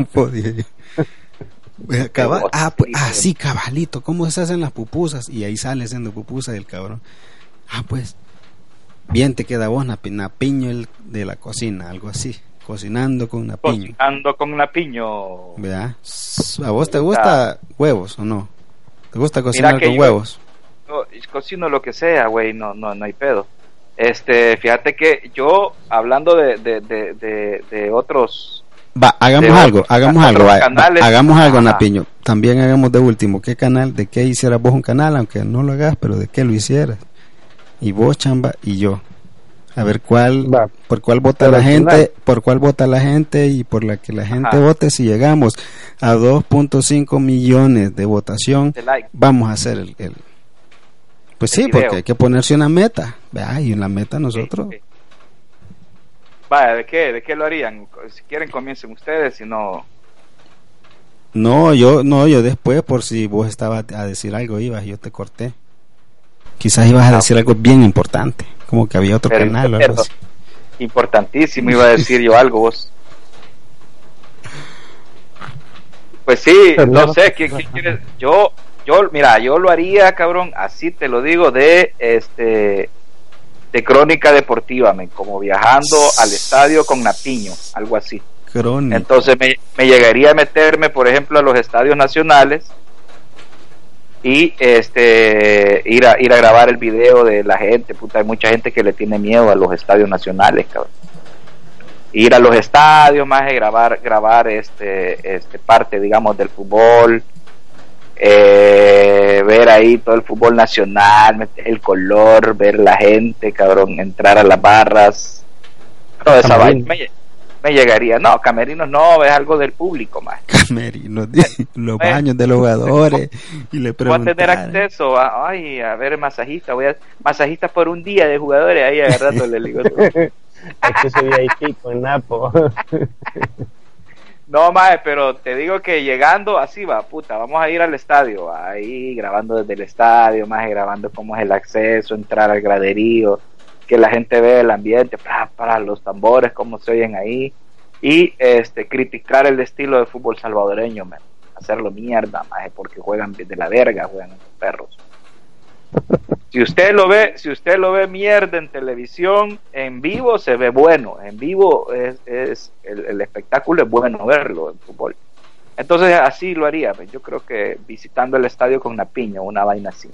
Sí, cabalito, ¿cómo se hacen las pupusas? Y ahí sale haciendo pupusas el cabrón. Pues, bien te queda vos, napiño el de la cocina, algo así. Cocinando con napiño. ¿Vea? ¿A vos te gusta huevos o no? ¿Te gusta cocinar con huevos? Yo cocino lo que sea, güey, no hay pedo. Fíjate que yo, hablando de otros... hagamos algo, napiño. También hagamos de último, ¿qué canal? ¿De qué hicieras vos un canal? Aunque no lo hagas, pero ¿de qué lo hicieras? Y vos, Chamba, y yo. A ver por cuál vota la gente, y por la que la gente vote. Si llegamos a 2.5 millones de votación, vamos a hacer el pues sí, porque hay que ponerse una meta. Y en la meta nosotros Vaya, ¿de qué lo harían? Si quieren comiencen ustedes, si no... No, yo después, por si vos estabas a decir algo, yo te corté. Quizás ibas a decir algo bien importante, como que había otro canal o algo así. Importantísimo, iba a decir yo algo, vos. Pues sí, no sé, ¿quién quiere? Mira, yo lo haría, cabrón, así te lo digo, de crónica deportiva, como viajando al estadio con Napiño, algo así. Crónica. Entonces me llegaría a meterme, por ejemplo, a los estadios nacionales y ir a grabar el video de la gente. Puta, hay mucha gente que le tiene miedo a los estadios nacionales, cabrón. Ir a los estadios, más grabar parte, digamos, del fútbol, ver ahí todo el fútbol nacional, el color, ver la gente, cabrón, entrar a las barras, toda esa vaina me llegaría. No, camerinos no, es algo del público, más camerinos, los baños de los jugadores, y le preguntan, voy a tener acceso a ver masajistas por un día de jugadores ahí agarrándole el ligote. Acceso VIP con Napo. No, mae, pero te digo que llegando así va, puta, vamos a ir al estadio, ahí grabando desde el estadio, más grabando cómo es el acceso, entrar al graderío, que la gente vea el ambiente, para los tambores, cómo se oyen ahí, y criticar el estilo de fútbol salvadoreño, man. Hacerlo mierda, mae, porque juegan de la verga, juegan los perros. Si usted lo ve mierda en televisión, en vivo se ve bueno, en vivo es el espectáculo es bueno verlo en fútbol. Entonces así lo haría, yo creo que visitando el estadio con Napiño, una vaina así.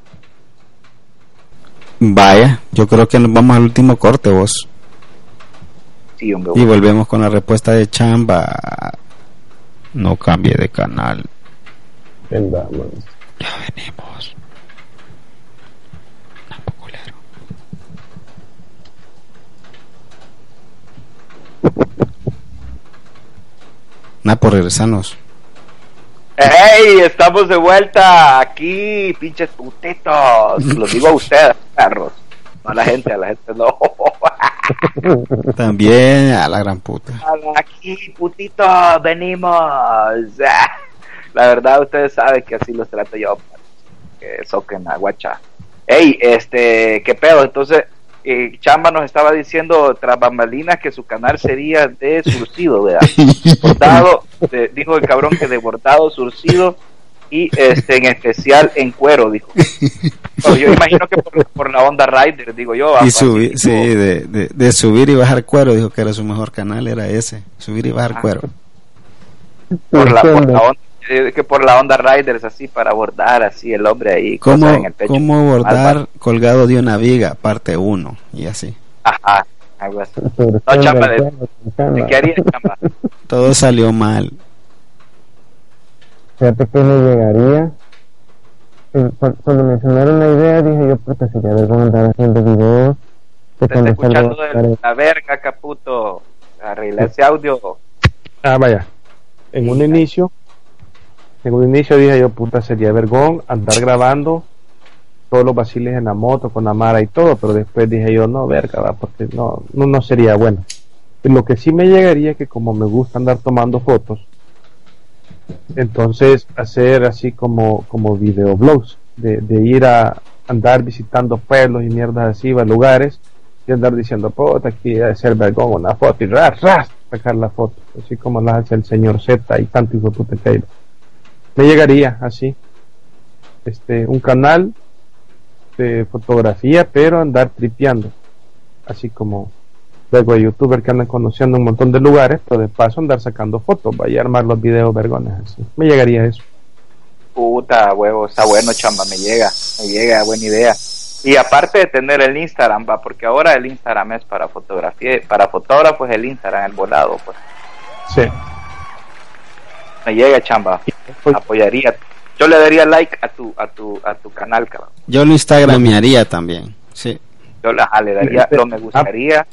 Vaya, yo creo que nos vamos al último corte, vos. Sí, hombre, y volvemos con la respuesta de Chamba. No cambie de canal. Vendamos. Ya venimos. Napo, regresanos. ¡Hey! Estamos de vuelta aquí, pinches putitos. Lo digo a ustedes, perros. No a la gente no. También a la gran puta. Aquí, putitos, venimos. La verdad, ustedes saben que así los trato yo. Que soquen la guacha. ¡Hey! ¿Qué pedo? Entonces, Chamba nos estaba diciendo tras bambalinas que su canal sería de surcido, ¿verdad? Bordado, dijo el cabrón que de bordado, surcido y en especial en cuero, dijo. No, yo imagino que por la onda Rider, digo yo. Y subir, sí, de subir y bajar cuero, dijo que era su mejor canal, era ese, subir y bajar cuero. Por la onda. Que por la onda Riders, así para bordar así el hombre ahí cosas en el pecho. ¿Cómo bordar colgado de una viga? Parte 1 y así. Ajá, algo así. No, Chamba, ¿de qué haría, Chamba? Todo salió mal. Fíjate que me llegaría. Cuando mencionaron la idea dije yo, puta, sería vergüenza andar haciendo videos. Te está escuchando de la verga, caputo. Arregla ese audio. Vaya. En un inicio dije yo, puta, sería vergón andar grabando todos los vaciles en la moto con la mara y todo, pero después dije yo, no, verga, va, porque no sería bueno. Y lo que sí me llegaría es que como me gusta andar tomando fotos, entonces hacer así como videoblogs, de ir a andar visitando pueblos y mierdas así, va, lugares, y andar diciendo, puta, aquí debe ser vergón una foto, y ras, sacar la foto, así como las hace el señor Z y tanto hijo de puta que hay. Me llegaría así un canal de fotografía, pero andar tripeando, así como luego de youtuber que andan conociendo un montón de lugares, pero de paso andar sacando fotos, vaya a armar los videos vergones así. Me llegaría eso. Puta huevo, está bueno, Chamba, me llega, buena idea. Y aparte de tener el Instagram, va, porque ahora el Instagram es para fotografía, para fotógrafos el Instagram, el volado, pues. Sí. Me llega, Chamba, apoyaría. Yo le daría like a tu canal, cabrón. Yo lo instagramearía también, sí. Yo le daría, me gustaría.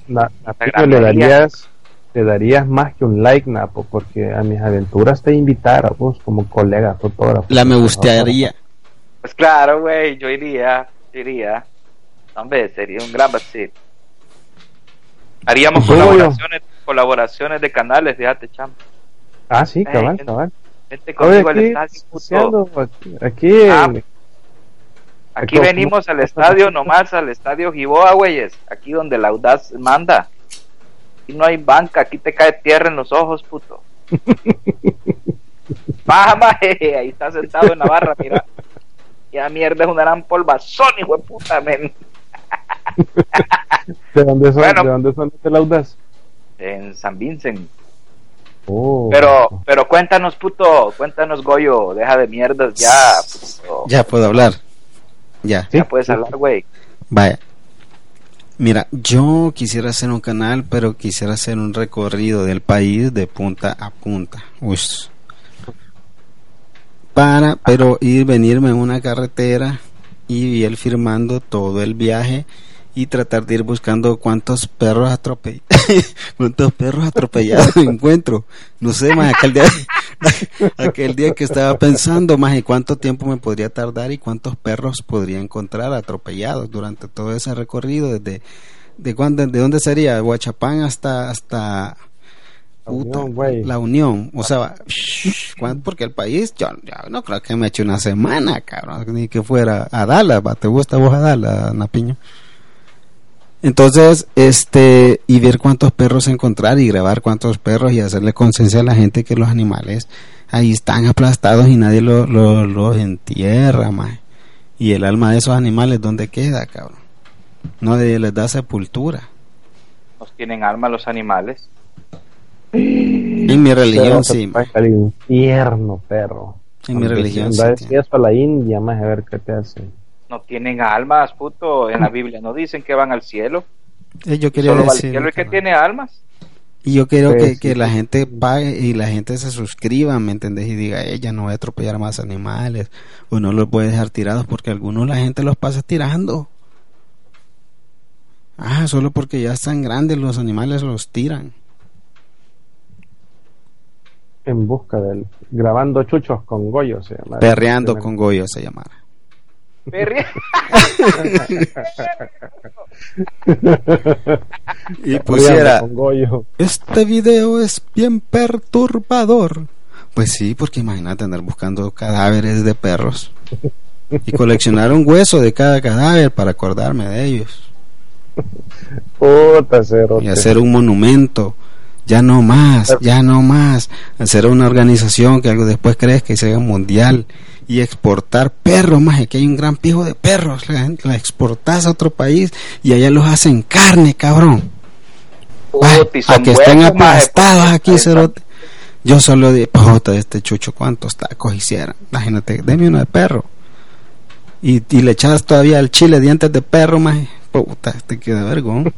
Le darías más que un like, Napo, porque a mis aventuras te invitar a vos como colega fotógrafo. La me gustaría. Pues claro, güey, yo iría. Hombre, sería un gran vacío. Haríamos colaboraciones de canales, fíjate, chamo. Ah, sí, cabal. Vente conmigo al estadio, puto. Aquí venimos al estadio, nomás al estadio Giboa, güeyes. Aquí donde la Audaz manda. Aquí no hay banca, aquí te cae tierra en los ojos, puto. Baja, ahí está sentado en la barra, mira. Ya mierda, es una gran polvazón, hijo de puta, men. ¿De dónde son? Bueno, ¿de dónde son los de la Audaz? En San Vincent. Pero cuéntanos, puto, cuéntanos, Goyo, deja de mierdas ya, puto. Ya puedo hablar. Ya puedes hablar, güey. Vaya. Mira, yo quisiera hacer un canal, pero quisiera hacer un recorrido del país de punta a punta. Pero venirme en una carretera y ir filmando todo el viaje y tratar de ir buscando cuántos perros atropellados encuentro. No sé, más aquel día que estaba pensando, más y cuánto tiempo me podría tardar y cuántos perros podría encontrar atropellados durante todo ese recorrido de dónde sería Huachapán hasta la Unión, o sea, porque el país yo no creo que me eche una semana, cabrón, ni que fuera a Dallas. ¿Te gusta vos a Dallas, Napiño? Entonces, y ver cuántos perros encontrar y grabar cuántos perros y hacerle conciencia a la gente que los animales ahí están aplastados y nadie los entierra, man. Y el alma de esos animales, ¿dónde queda, cabrón? No les da sepultura. ¿Nos tienen alma los animales? En mi religión sí. El infierno, perro. En mi religión sí. Si es para la India, más a ver qué te hacen. No tienen almas, puto. En la Biblia no dicen que van al cielo. Yo quería solo decir, va al cielo el que tiene almas. Y yo quiero que la gente pague y la gente se suscriba, ¿me entendés? Y diga, ella no voy a atropellar más animales o no los voy a dejar tirados, porque algunos la gente los pasa tirando. Solo porque ya están grandes los animales los tiran. En busca del grabando chuchos con Goyo se llama. Perreando con Goyo se llamará. Y pusiera, este video es bien perturbador. Pues sí, porque imagínate andar buscando cadáveres de perros y coleccionar un hueso de cada cadáver para acordarme de ellos. Y hacer un monumento. Ya no más. Hacer una organización que algo después crezca y se haga mundial y exportar perros, más que hay un gran pijo de perros, la exportas a otro país y allá los hacen carne, cabrón. A que estén aplastados aquí, cerote. Yo solo de este chucho, ¿cuántos tacos hicieran? Imagínate, deme uno de perro y le echas todavía el chile dientes de perro, más puta, te queda vergón.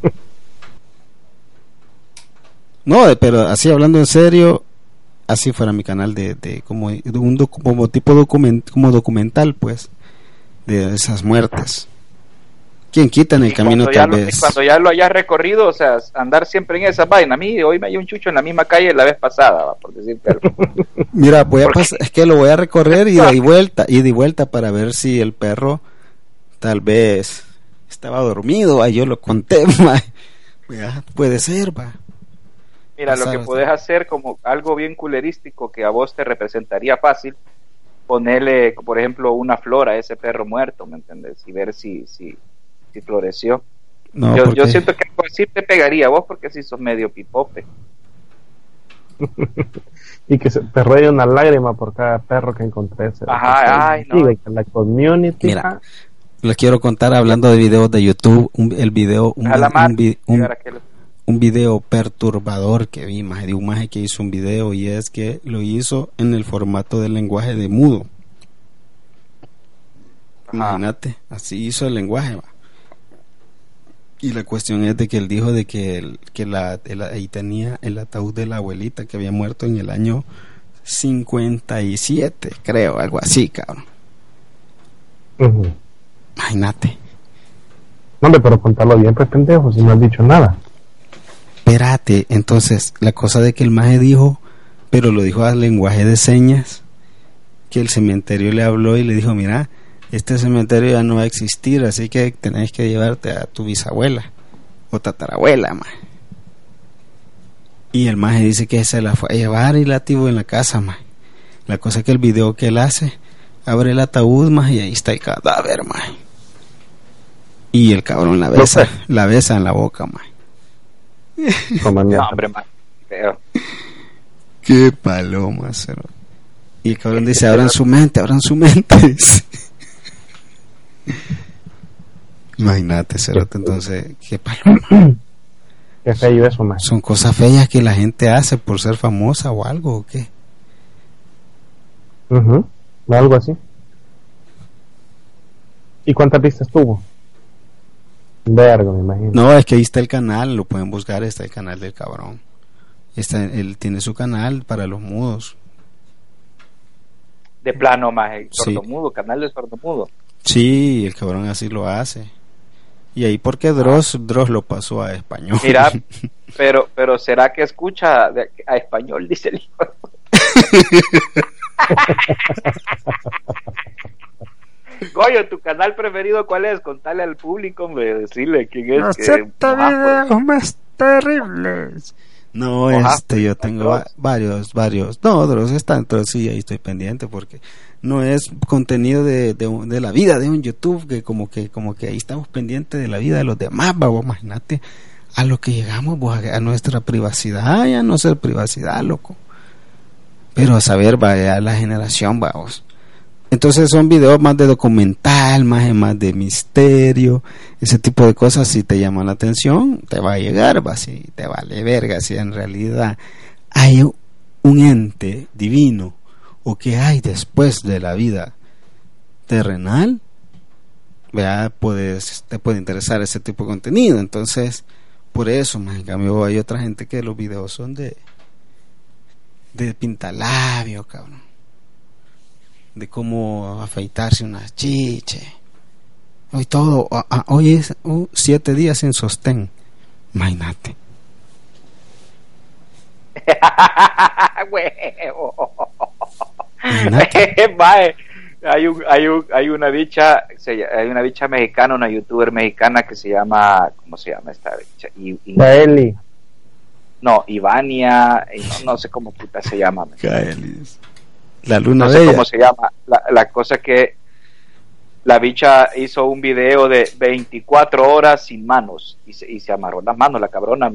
No, pero así hablando en serio, así fuera mi canal como tipo documental, pues, de esas muertes. ¿Quién quita en el camino tal vez? Cuando ya lo hayas recorrido, o sea, andar siempre en esa vaina. A mí hoy me hay un chucho en la misma calle la vez pasada, por decirte algo. Mira, es que lo voy a recorrer y de vuelta para ver si el perro tal vez estaba dormido. Yo lo conté, puede ser, va. Mira, lo que podés hacer como algo bien culerístico que a vos te representaría fácil, ponerle, por ejemplo, una flor a ese perro muerto, ¿me entendés? Y ver si floreció. No, yo siento que algo así te pegaría vos, porque si sos medio pipope. Y que te ruede una lágrima por cada perro que encontré. Ajá, no. La community. Mira, les quiero contar, hablando de videos de YouTube, un video perturbador que vi, de un maje que hizo un video, y es que lo hizo en el formato del lenguaje de mudo. Imagínate, así hizo el lenguaje, va. Y la cuestión es de que él dijo de que ahí tenía el ataúd de la abuelita que había muerto en el año 57, creo, algo así, cabrón. Imagínate. No, pero contarlo bien, pues, pendejo, si no has dicho nada. Espérate, entonces, la cosa de que el maje dijo, pero lo dijo al lenguaje de señas, que el cementerio le habló y le dijo, mira, este cementerio ya no va a existir, así que tenés que llevarte a tu bisabuela o tatarabuela, maje. Y el maje dice que se la fue a llevar y la tuvo en la casa, maje. La cosa es que el video que él hace, abre el ataúd, maje, y ahí está el cadáver, maje. Y el cabrón la besa en la boca, maje. No, hombre, maje, feo. Qué paloma, cero. Y el cabrón dice, abran su mente. Imagínate, cerote, entonces, qué paloma. Qué feo eso, maje. Son cosas feas que la gente hace por ser famosa o algo, ¿o qué? Algo así. ¿Y cuántas vistas tuvo? Verga, me imagino. No, es que ahí está el canal, lo pueden buscar, está el canal del cabrón. Él tiene su canal para los mudos. De plano, maje, Sí. sordomudo, canal de sordomudo. Sí, el cabrón así lo hace. Y ahí porque Dross lo pasó a español. Mira, pero ¿será que escucha a español? Dice el hijo. Goyo, ¿tu canal preferido cuál es? Contale al público, hombre, decirle quién es. Acepta videos más terribles. No, yo tengo varios. No, Dross está, entonces sí, ahí estoy pendiente porque no es contenido de la vida de un YouTube que como que ahí estamos pendientes de la vida de los demás, vamos, imagínate a lo que llegamos, pues, a nuestra privacidad, ya no ser privacidad, loco. Pero a saber, vaya, la generación, vamos. Entonces son videos más de documental, más de misterio, ese tipo de cosas. Si te llaman la atención, te va a llegar, va, si te vale verga, si en realidad hay un ente divino o que hay después de la vida terrenal, vea, te puede interesar ese tipo de contenido. Entonces, por eso, en cambio, hay otra gente que los videos son de pintalabio, cabrón, de cómo afeitarse unas chiches. Hoy todo, hoy es 7 días en sostén. Imagínate. Huevo. Hay una bicha mexicana, una youtuber mexicana que se llama, ¿cómo se llama esta bicha? Kaeli. No, Ivania, no sé cómo puta se llama. Kaeli. La luna no sé cómo se llama. La cosa es que la bicha hizo un video de 24 horas sin manos y se amarró las manos la cabrona.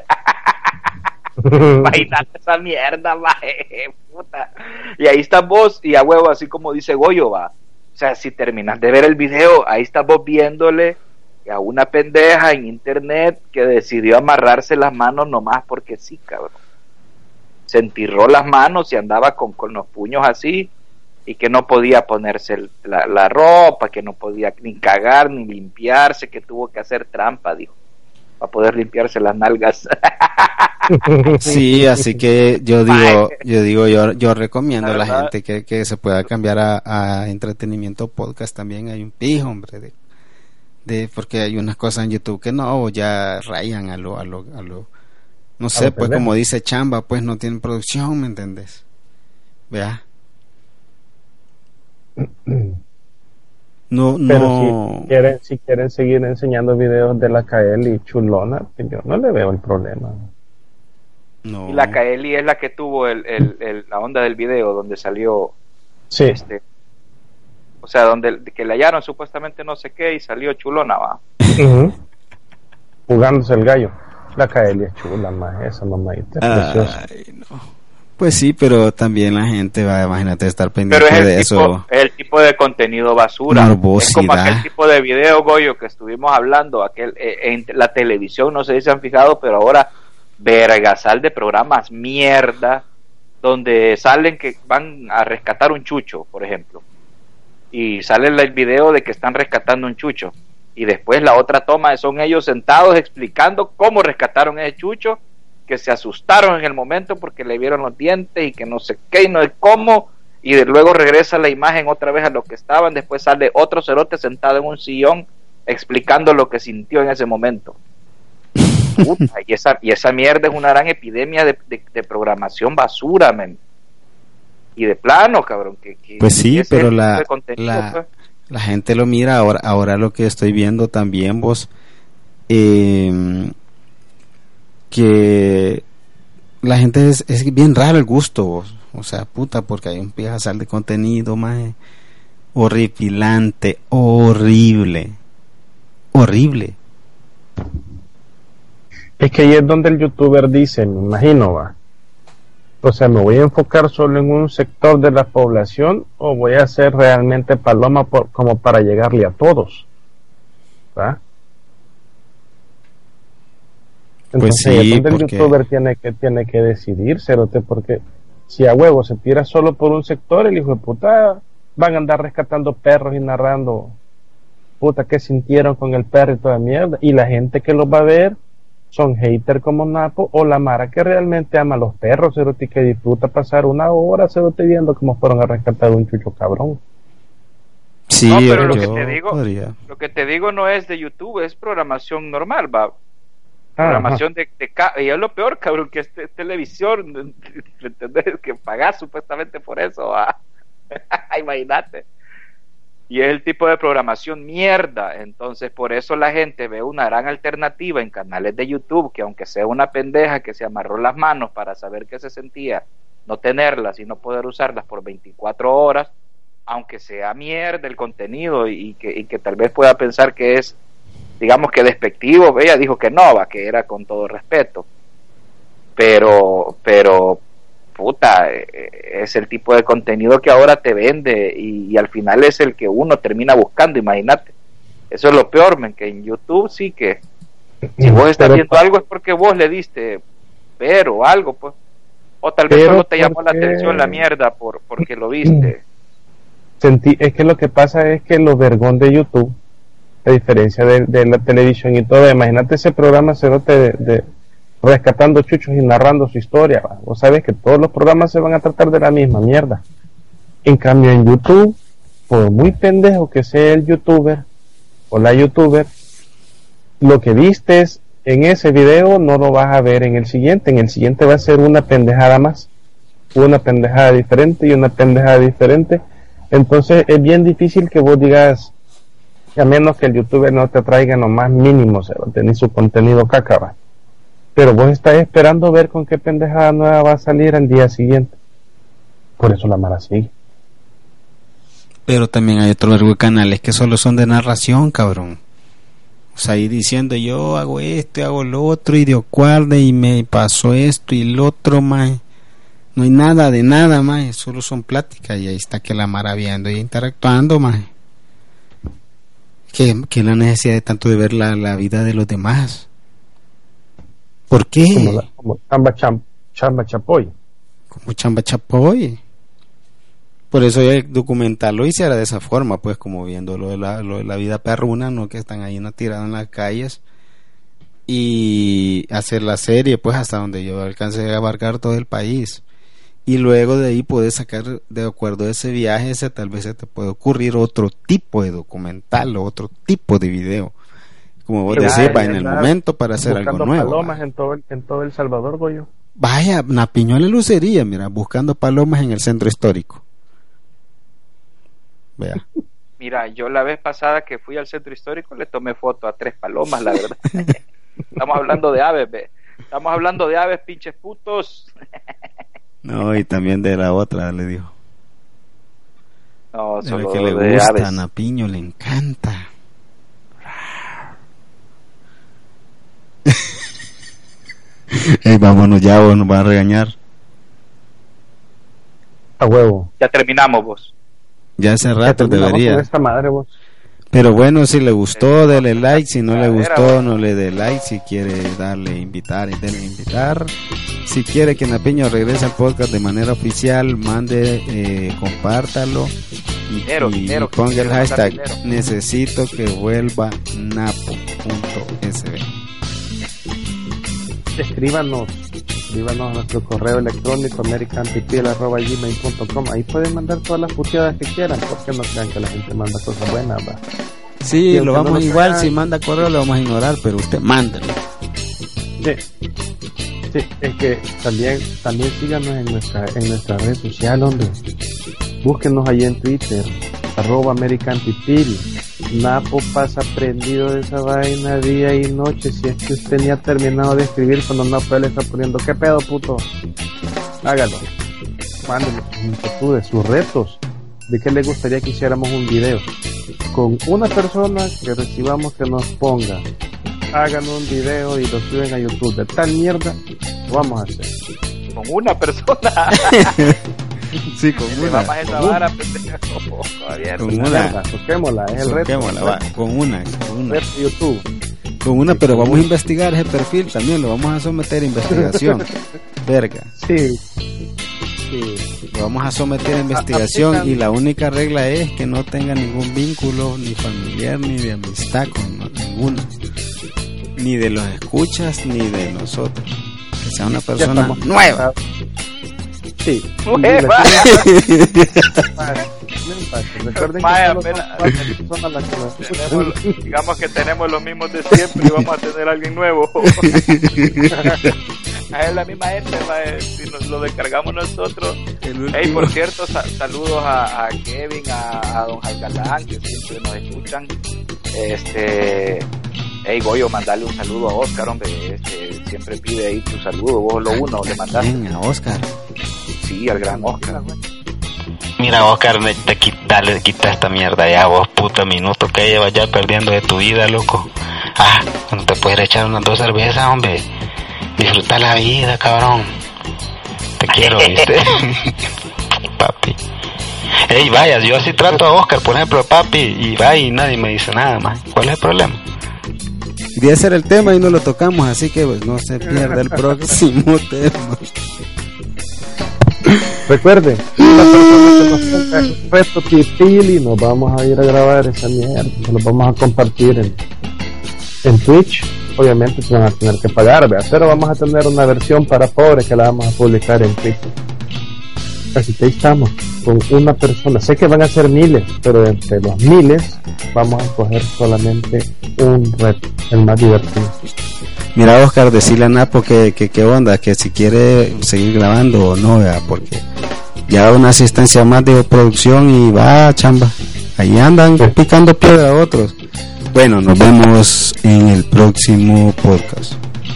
Imagínate esa mierda, maje, puta. Y ahí estás vos y a huevo, así como dice Goyo, va. O sea, si terminas de ver el video, ahí estás vos viéndole a una pendeja en internet que decidió amarrarse las manos nomás porque sí, cabrón. Se entirró las manos y andaba con los puños así, y que no podía ponerse la ropa, que no podía ni cagar ni limpiarse, que tuvo que hacer trampa, dijo, para poder limpiarse las nalgas. Sí, así que yo recomiendo a la gente que se pueda cambiar a entretenimiento podcast. También hay un pijo, hombre, porque hay unas cosas en YouTube que no, ya rayan a lo no sé, pues como dice Chamba, pues no tienen producción, ¿me entendés? Vea. No. Pero si quieren seguir enseñando videos de la Kaeli chulona, yo no le veo el problema. No. Y la Kaeli es la que tuvo la onda del video donde salió. Sí. O sea, donde que le hallaron supuestamente no sé qué y salió chulona, va. Jugándose el gallo. La Kaeli es chula, más esa mamadita preciosa. No. Pues sí, pero también la gente va, imagínate, estar pendiente de eso. Es el tipo de contenido basura. Morbosidad. Es como aquel tipo de video, Goyo, que estuvimos hablando, en la televisión, no sé si se han fijado, pero ahora vergasal de programas mierda, donde salen que van a rescatar un chucho, por ejemplo, y sale el video de que están rescatando un chucho, y después la otra toma son ellos sentados explicando cómo rescataron ese chucho, que se asustaron en el momento porque le vieron los dientes y que no sé qué y no sé cómo, y luego regresa la imagen otra vez a lo que estaban. Después sale otro cerote sentado en un sillón explicando lo que sintió en ese momento. Puta, y esa mierda es una gran epidemia de programación basura, men. Y de plano, cabrón, que pues sí, pero la gente lo mira. Ahora lo que estoy viendo también, vos, que la gente es bien raro el gusto, o sea, puta, porque hay un piezal de contenido más horripilante, horrible. Es que ahí es donde el youtuber dice, me imagino, va. O sea, ¿me voy a enfocar solo en un sector de la población o voy a hacer realmente paloma como para llegarle a todos? ¿Va? Entonces, pues sí, es donde el youtuber tiene que decidir, cerote, porque si a huevo se tira solo por un sector, el hijo de puta van a andar rescatando perros y narrando puta que sintieron con el perro y toda mierda, y la gente que los va a ver son haters como Napo o la mara que realmente ama a los perros, cerote, y que disfruta pasar una hora, cerote, viendo cómo fueron a rescatar un chucho cabrón. Sí, no, pero lo que te digo no es de YouTube, es programación normal, va. Programación de y es lo peor, cabrón, que es televisión, ¿entendés? Que pagás supuestamente por eso, va. Imagínate. Y es el tipo de programación mierda. Entonces por eso la gente ve una gran alternativa en canales de YouTube, que aunque sea una pendeja que se amarró las manos para saber qué se sentía no tenerlas y no poder usarlas por 24 horas, aunque sea mierda el contenido y que tal vez pueda pensar que es, digamos, que despectivo. Ella dijo que no, va, que era con todo respeto, pero puta, es el tipo de contenido que ahora te vende y al final es el que uno termina buscando. Imagínate, eso es lo peor, men, que en YouTube sí que si vos estás viendo algo es porque vos le diste ver o algo, pues, o tal vez solo te llamó la atención la mierda porque lo viste. Es que lo que pasa es que lo vergón de YouTube, a diferencia de la televisión y todo, imagínate ese programa cerote de rescatando chuchos y narrando su historia, ¿va? Vos sabés que todos los programas se van a tratar de la misma mierda. En cambio en YouTube, por muy pendejo que sea el youtuber o la youtuber, lo que vistes en ese video no lo vas a ver en el siguiente va a ser una pendejada más, una pendejada diferente y una pendejada diferente. Entonces es bien difícil que vos digas, a menos que el youtuber no te traiga lo más mínimo, ni su contenido caca, pero vos estás esperando ver con qué pendejada nueva va a salir al día siguiente. Por eso la mara sigue. Pero también hay otros canales que solo son de narración, cabrón. O sea, ahí diciendo yo hago esto, hago lo otro, y de acuerdo, y me pasó esto y lo otro, más. No hay nada de nada, más. Solo son pláticas, y ahí está que la mara viendo y interactuando, más. Que la necesidad de tanto de ver la vida de los demás. ¿Por qué? Como Chamba Chapoy. Como Chamba Chapoy. Por eso el documental lo hiciera de esa forma, pues, como viendo lo de la vida perruna, no que están ahí tirados en las calles, y hacer la serie, pues, hasta donde yo alcancé a abarcar todo el país. Y luego de ahí puedes sacar, de acuerdo a ese viaje, tal vez se te puede ocurrir otro tipo de documental o otro tipo de video, como vos decís, en el momento para hacer algo nuevo. Palomas en todo El Salvador, Goyo. Vaya, Napiñola Lucería, mira, buscando palomas en el centro histórico. Vea. Mira, yo la vez pasada que fui al centro histórico le tomé foto a 3 palomas, la verdad. Estamos hablando de aves, estamos hablando de aves, pinches putos. No, y también de la otra, le dijo. No, solo que le de gusta, aves. A Napiño le encanta. Vámonos ya, vos nos van a regañar. A huevo. Ya terminamos, vos. Ya hace rato debería. Esta madre, vos. Pero bueno, si le gustó, dele like. Si no le gustó, no le dé like. Si quiere darle invitar, dele invitar. Si quiere que Napiño regrese al podcast de manera oficial, mande, compártalo y ponga el hashtag necesito que vuelva napo.sb. Escríbanos a nuestro correo electrónico americanpipil@gmail.com. Ahí pueden mandar todas las puteadas que quieran, porque no crean que la gente manda cosas buenas, ¿va? Sí, lo vamos igual, si manda correo lo vamos a ignorar, pero usted mándelo. Sí, es que también síganos en nuestra red social, hombre. Búsquenos ahí en Twitter, @americanpipil, Napo pasa prendido de esa vaina día y noche. Si es que usted ni ha terminado de escribir cuando Napo le está poniendo, ¿qué pedo, puto? Hágalo. Mándenle sus inquietudes, sus retos. ¿De qué le gustaría que hiciéramos un video? Con una persona que recibamos que nos ponga, hagan un video y lo suben a YouTube. De tal mierda, lo vamos a hacer. Con una persona. Sí, con una. Con una. Toquémosla, es el reto. Con una. Reto YouTube. Con una, pero vamos a investigar ese perfil también, lo vamos a someter a investigación. Verga. Sí. Lo vamos a someter a investigación y la única regla es que no tenga ningún vínculo ni familiar ni de amistad con ninguno. Ni de los escuchas ni de nosotros. Que sea una persona nueva. Sí. Nueva. Recuerden que digamos que tenemos los mismos de siempre y vamos a tener a alguien nuevo. Es la misma gente, si nos lo descargamos nosotros. Hey, por cierto, saludos a Kevin, a don Algalán, que siempre nos escuchan. Hey, Goyo, mandale un saludo a Oscar, hombre. Siempre pide ahí tu saludo. Vos lo uno le mandaste. Bien, a Oscar. Sí, al gran Oscar. Mira, Oscar, quita esta mierda ya, vos, puto minuto que llevas ya perdiendo de tu vida, loco. Cuando te puedes echar unas 2 cervezas, hombre. Disfruta la vida, cabrón. Te quiero, ¿viste? Papi. Ey, vaya, yo así trato a Oscar, por ejemplo, papi, y va y nadie me dice nada más. ¿Cuál es el problema? Y ese era el tema y no lo tocamos, así que pues no se pierda el próximo tema. Recuerden, la persona que nos ponga reto Pipili, nos vamos a ir a grabar esa mierda, se lo vamos a compartir en Twitch. Obviamente se van a tener que pagar, ¿verdad? Pero vamos a tener una versión para pobres que la vamos a publicar en Twitch. Así que ahí estamos, con una persona. Sé que van a ser miles, pero entre los miles vamos a escoger solamente un reto, el más divertido. Mira, Oscar, decirle a Napo que onda, que si quiere seguir grabando o no, ¿verdad? Porque ya una asistencia más de producción y va, chamba. Ahí andan picando piedra a otros. Bueno, nos vemos en el próximo podcast.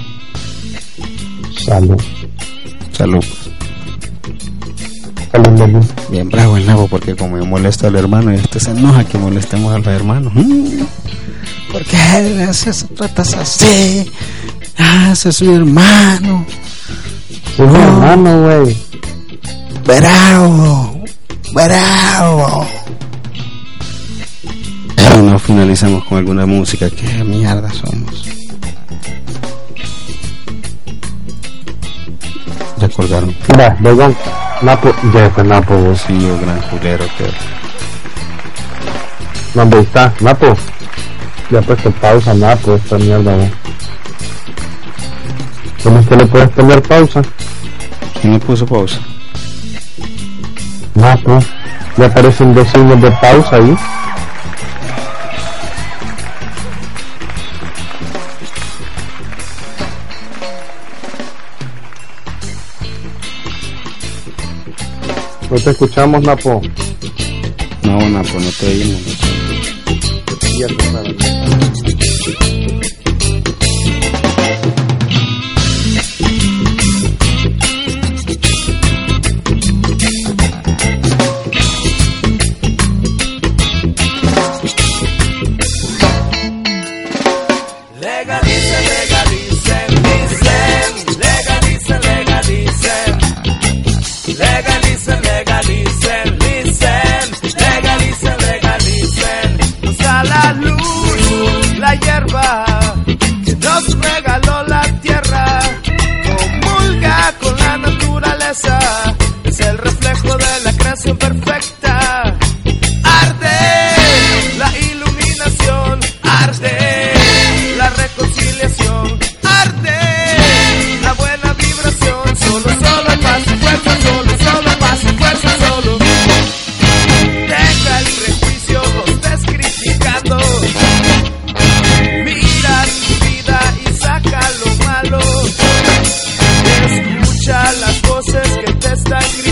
Salud. Salud. Salud. Bien bravo el Nabo, porque como me molesta al hermano y este se enoja que molestemos a los hermanos. ¿Por qué se tratas así? Ese es mi hermano. Es mi hermano, güey. Bravo. No finalizamos con alguna música. ¿Qué mierda somos? ¿Recordaron? Va, luego Napo, ya fue Napo, vos. Sí, yo gran culero que... ¿Dónde está? Napo. Ya he puesto pausa, Napo, esta mierda, vos. ¿Cómo es que le puedes poner pausa? ¿Quién le puso pausa? Napo. Le aparecen 2 signos de pausa ahí. No te escuchamos, Napo. No, Napo, no te oímos. Ya te sabes. Que nos regaló la tierra, comulga con la naturaleza, es el reflejo de la creación perfecta. Arde la iluminación, arde la reconciliación, arde la buena vibración. Solo hay paz y fuerza, solo hay paz y fuerza, solo. Deja el prejuicio, no estés criticando. Escucha las voces que te están gritando.